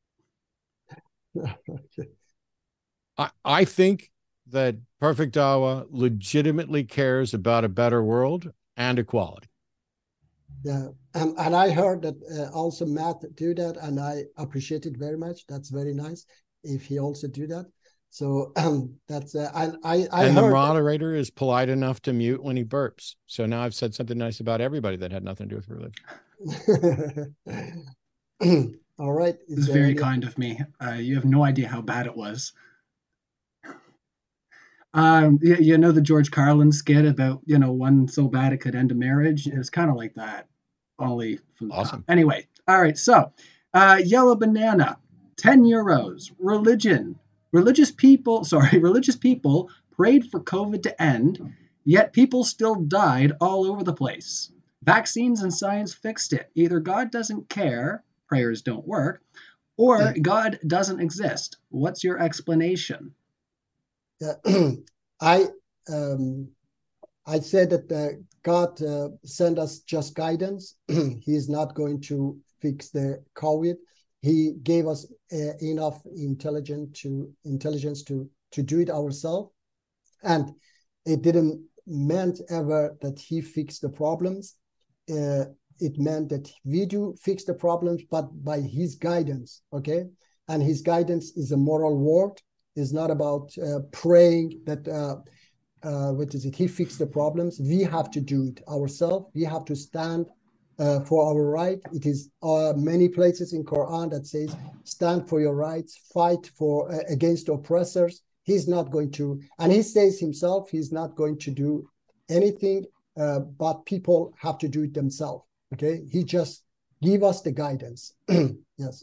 I think that Perfect Dawa legitimately cares about a better world and equality. Yeah, and I heard that also Matt do that, and I appreciate it very much. That's very nice if he also do that. So that's and the moderator is polite enough to mute when he burps. So now I've said something nice about everybody that had nothing to do with religion. All right, it's very kind of me. You have no idea how bad it was. You know the George Carlin skit about one so bad it could end a marriage. It was kind of like that. only from the Awesome. top. Anyway, all right. So, yellow banana, 10 euros. Religious people prayed for COVID to end, yet people still died all over the place. Vaccines and science fixed it. Either God doesn't care, prayers don't work, or God doesn't exist. What's your explanation? Yeah. I said that God sent us just guidance. He is not going to fix the COVID. He gave us enough intelligence to do it ourselves, and it didn't meant ever that he fixed the problems. It meant that we do fix the problems, but by his guidance, okay? And his guidance is a moral word. It's not about praying that, he fixed the problems. We have to do it ourselves. We have to stand for our right. It is many places in Quran that says, stand for your rights, fight for against oppressors. He's not going to, and he says himself, he's not going to do anything, but people have to do it themselves. Okay, he just give us the guidance. Yes.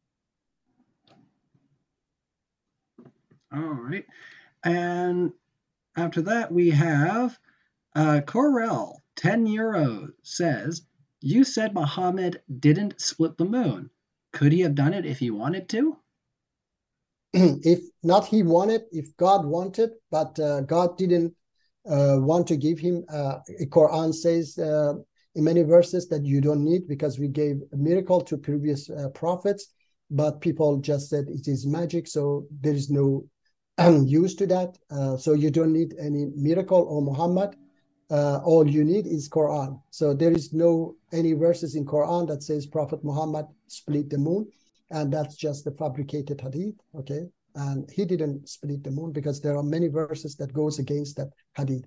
All right, and after that we have Corel, 10 euros, says, you said Muhammad didn't split the moon. Could he have done it if he wanted to? If not, he wanted, if God wanted, but God didn't want to give him. Quran says in many verses that you don't need, because we gave a miracle to previous prophets, but people just said it is magic, so there is no use to that. So you don't need any miracle or Muhammad. All you need is Quran. So there is no any verses in Quran that says Prophet Muhammad split the moon, and that's just the fabricated hadith. Okay, and he didn't split the moon, because there are many verses that goes against that hadith.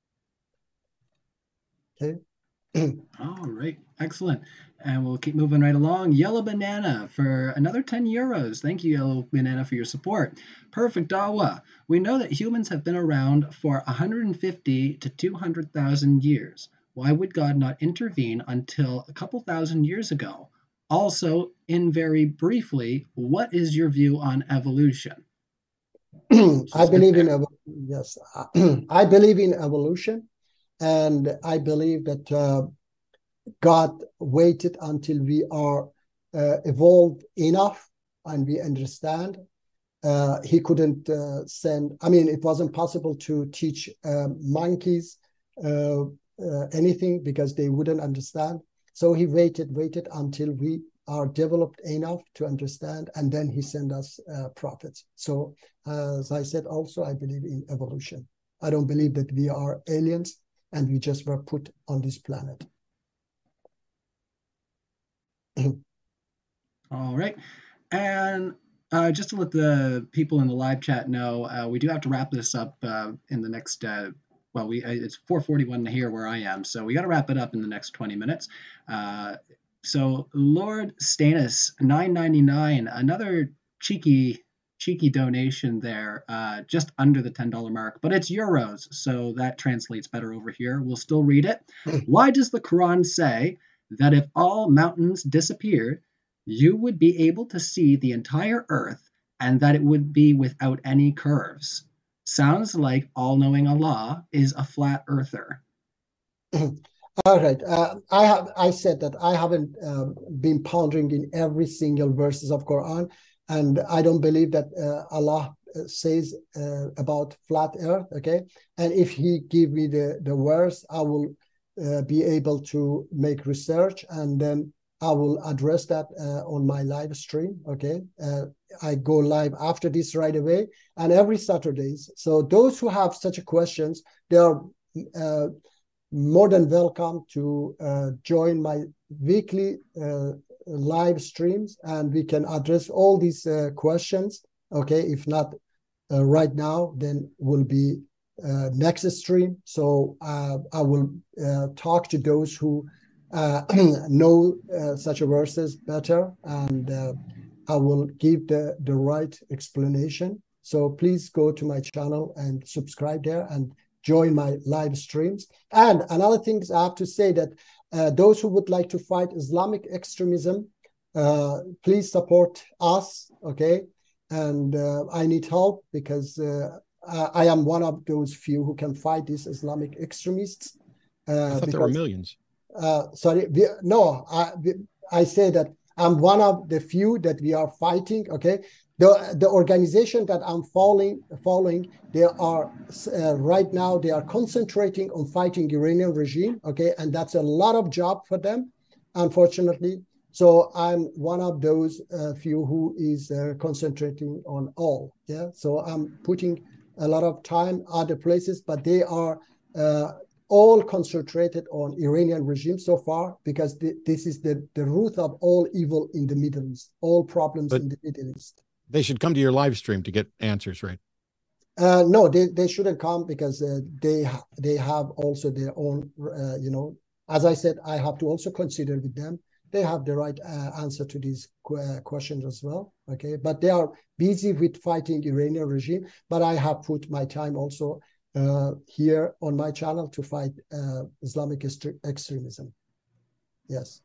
Okay. All right, excellent. And we'll keep moving right along. Yellow Banana for another 10 euros. Thank you, Yellow Banana, for your support. Perfect Dawa. We know that humans have been around for 150 to 200,000 years. Why would God not intervene until a couple thousand years ago? Also, in very briefly, what is your view on evolution? I believe in yes. I believe in evolution, and I believe that God waited until we are evolved enough and we understand. He couldn't send. I mean, it wasn't possible to teach monkeys anything, because they wouldn't understand. So he waited until we are developed enough to understand, and then he sent us prophets. So as I said, also, I believe in evolution. I don't believe that we are aliens and we just were put on this planet. All right. And just to let the people in the live chat know, we do have to wrap this up in the next, it's 4:41 here where I am, so we got to wrap it up in the next 20 minutes. So Lord Stannis, $9.99, another cheeky donation there, just under the $10 mark, but it's euros, so that translates better over here. We'll still read it. Why does the Quran say that if all mountains disappeared, you would be able to see the entire earth, and that it would be without any curves? Sounds like all-knowing Allah is a flat earther. All right. I said that I haven't been pondering in every single verses of Quran, and I don't believe that Allah says about flat earth. Okay, and if He give me the verse, I will be able to make research, and then I will address that on my live stream. Okay, I go live after this right away, and every Saturdays. So those who have such questions, they are more than welcome to join my weekly live streams, and we can address all these questions. Okay, if not right now, then will be next stream. So I will talk to those who know such verses better, and I will give the right explanation. So please go to my channel and subscribe there and join my live streams. And another thing I have to say that those who would like to fight Islamic extremism, please support us, okay? And I need help because I am one of those few who can fight these Islamic extremists. I thought there were millions. Sorry, I say that I'm one of the few that we are fighting, okay? The organization that I'm following, they are right now, they are concentrating on fighting Iranian regime, okay? And that's a lot of job for them, unfortunately. So I'm one of those few who is concentrating on all, yeah? So I'm putting a lot of time other places, but they are all concentrated on Iranian regime so far, because this is the root of all evil in the Middle East, all problems in the Middle East. They should come to your live stream to get answers, right? No, they shouldn't come because they have also their own, as I said, I have to also consider with them. They have the right answer to these questions as well, okay? But they are busy with fighting Iranian regime, but I have put my time also here on my channel to fight Islamic extremism. Yes.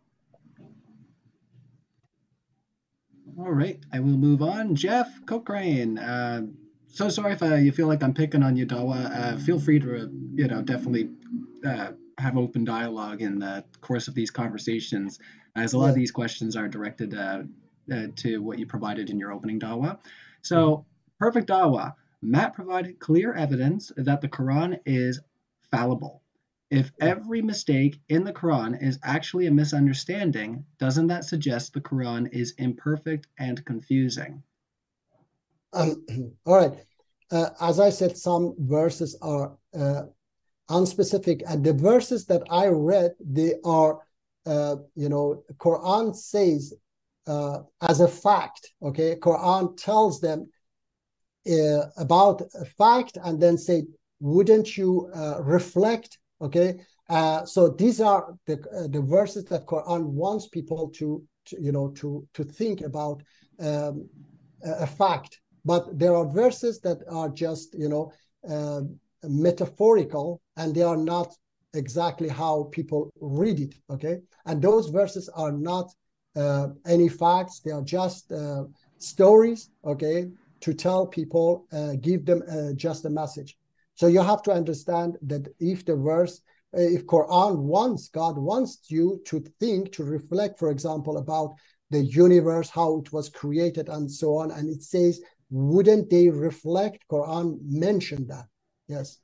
All right, I will move on. Jeff Cochrane. So sorry if you feel like I'm picking on you, Dawa. Feel free to, definitely have open dialogue in the course of these conversations, as a lot of these questions are directed to what you provided in your opening, Dawa. So, perfect, Dawa. Matt provided clear evidence that the Quran is fallible. If every mistake in the Quran is actually a misunderstanding, doesn't that suggest the Quran is imperfect and confusing? All right. As I said, some verses are unspecific, and the verses that I read, they are, Quran says as a fact, okay? Quran tells them about a fact and then say, wouldn't you reflect? Okay, so these are the verses that Quran wants people to think about a fact. But there are verses that are just metaphorical, and they are not exactly how people read it. Okay, and those verses are not any facts; they are just stories. Okay, to tell people, give them just a message. So you have to understand that if the verse, if Quran wants, God wants you to think, to reflect, for example, about the universe, how it was created and so on, and it says, wouldn't they reflect? Quran mentioned that. Yes.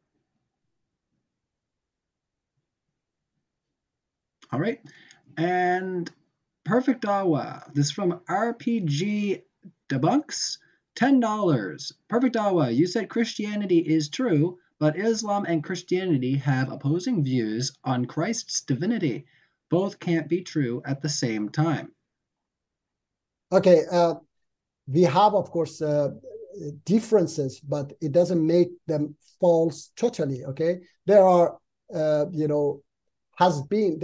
All right. And perfect Dawa. This is from RPG Debunks. $10. Perfect Dawa, you said Christianity is true, but Islam and Christianity have opposing views on Christ's divinity. Both can't be true at the same time. Okay, we have, of course, differences, but it doesn't make them false totally, okay? There are, there has been,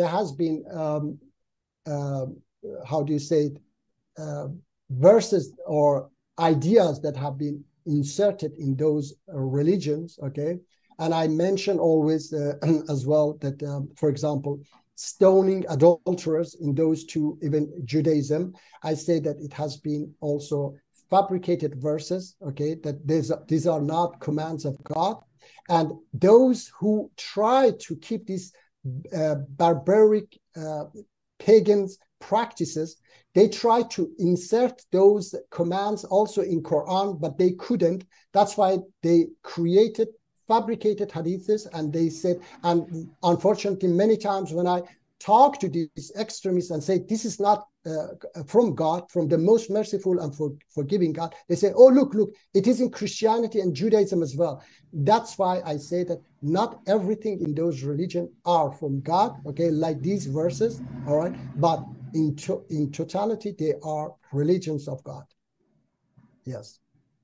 how do you say it, verses or ideas that have been inserted in those religions, okay? And I mention always as well that, for example, stoning adulterers in those two, even Judaism, I say that it has been also fabricated verses, okay? That these are not commands of God. And those who try to keep these barbaric pagans practices, they try to insert those commands also in Quran, but they couldn't. That's why they created fabricated hadiths, and they said, and unfortunately, many times when I talk to these extremists and say, this is not from God, from the most merciful and forgiving God, they say, oh, look, it is in Christianity and Judaism as well. That's why I say that not everything in those religions are from God, okay, like these verses, all right, but in totality, they are religions of God. Yes.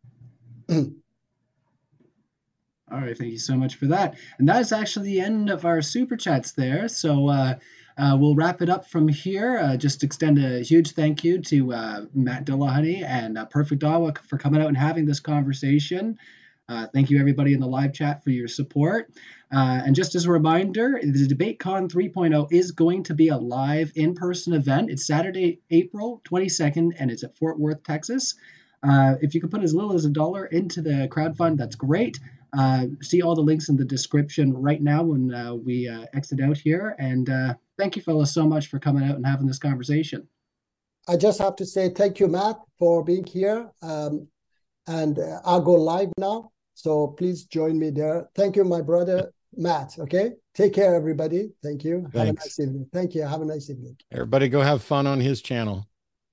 All right, thank you so much for that. And that is actually the end of our super chats there. So we'll wrap it up from here. Just extend a huge thank you to Matt Dillahunty and Perfect Dawa for coming out and having this conversation. Thank you, everybody in the live chat, for your support. And just as a reminder, the DebateCon 3.0 is going to be a live in-person event. It's Saturday, April 22nd, and it's at Fort Worth, Texas. If you can put as little as $1 into the crowdfund, that's great. See all the links in the description right now when we exit out here. And thank you, fellas, so much for coming out and having this conversation. I just have to say thank you, Matt, for being here. And I'll go live now. So please join me there. Thank you, my brother, Matt. Okay. Take care, everybody. Thank you. Thanks. Have a nice evening. Thank you. Have a nice evening. Everybody go have fun on his channel.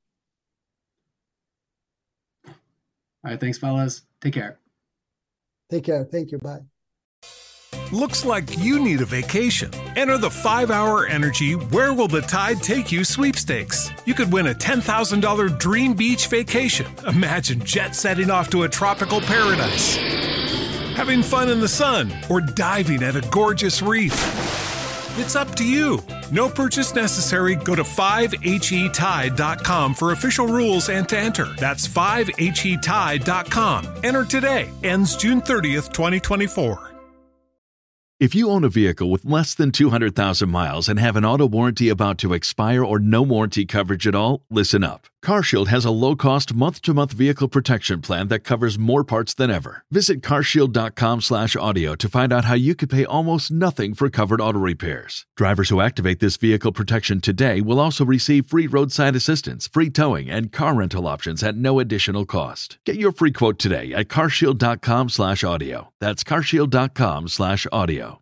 All right. Thanks, fellas. Take care. Take care. Thank you. Bye. Looks like you need a vacation. Enter the 5-Hour Energy Where Will the Tide Take You sweepstakes. You could win a $10,000 dream beach vacation. Imagine jet setting off to a tropical paradise, having fun in the sun, or diving at a gorgeous reef. It's up to you. No purchase necessary. Go to 5HETide.com for official rules and to enter. That's 5HETide.com. Enter today. Ends June 30th, 2024. If you own a vehicle with less than 200,000 miles and have an auto warranty about to expire or no warranty coverage at all, listen up. CarShield has a low-cost month-to-month vehicle protection plan that covers more parts than ever. Visit carshield.com/audio to find out how you could pay almost nothing for covered auto repairs. Drivers who activate this vehicle protection today will also receive free roadside assistance, free towing, and car rental options at no additional cost. Get your free quote today at carshield.com/audio. That's carshield.com/audio.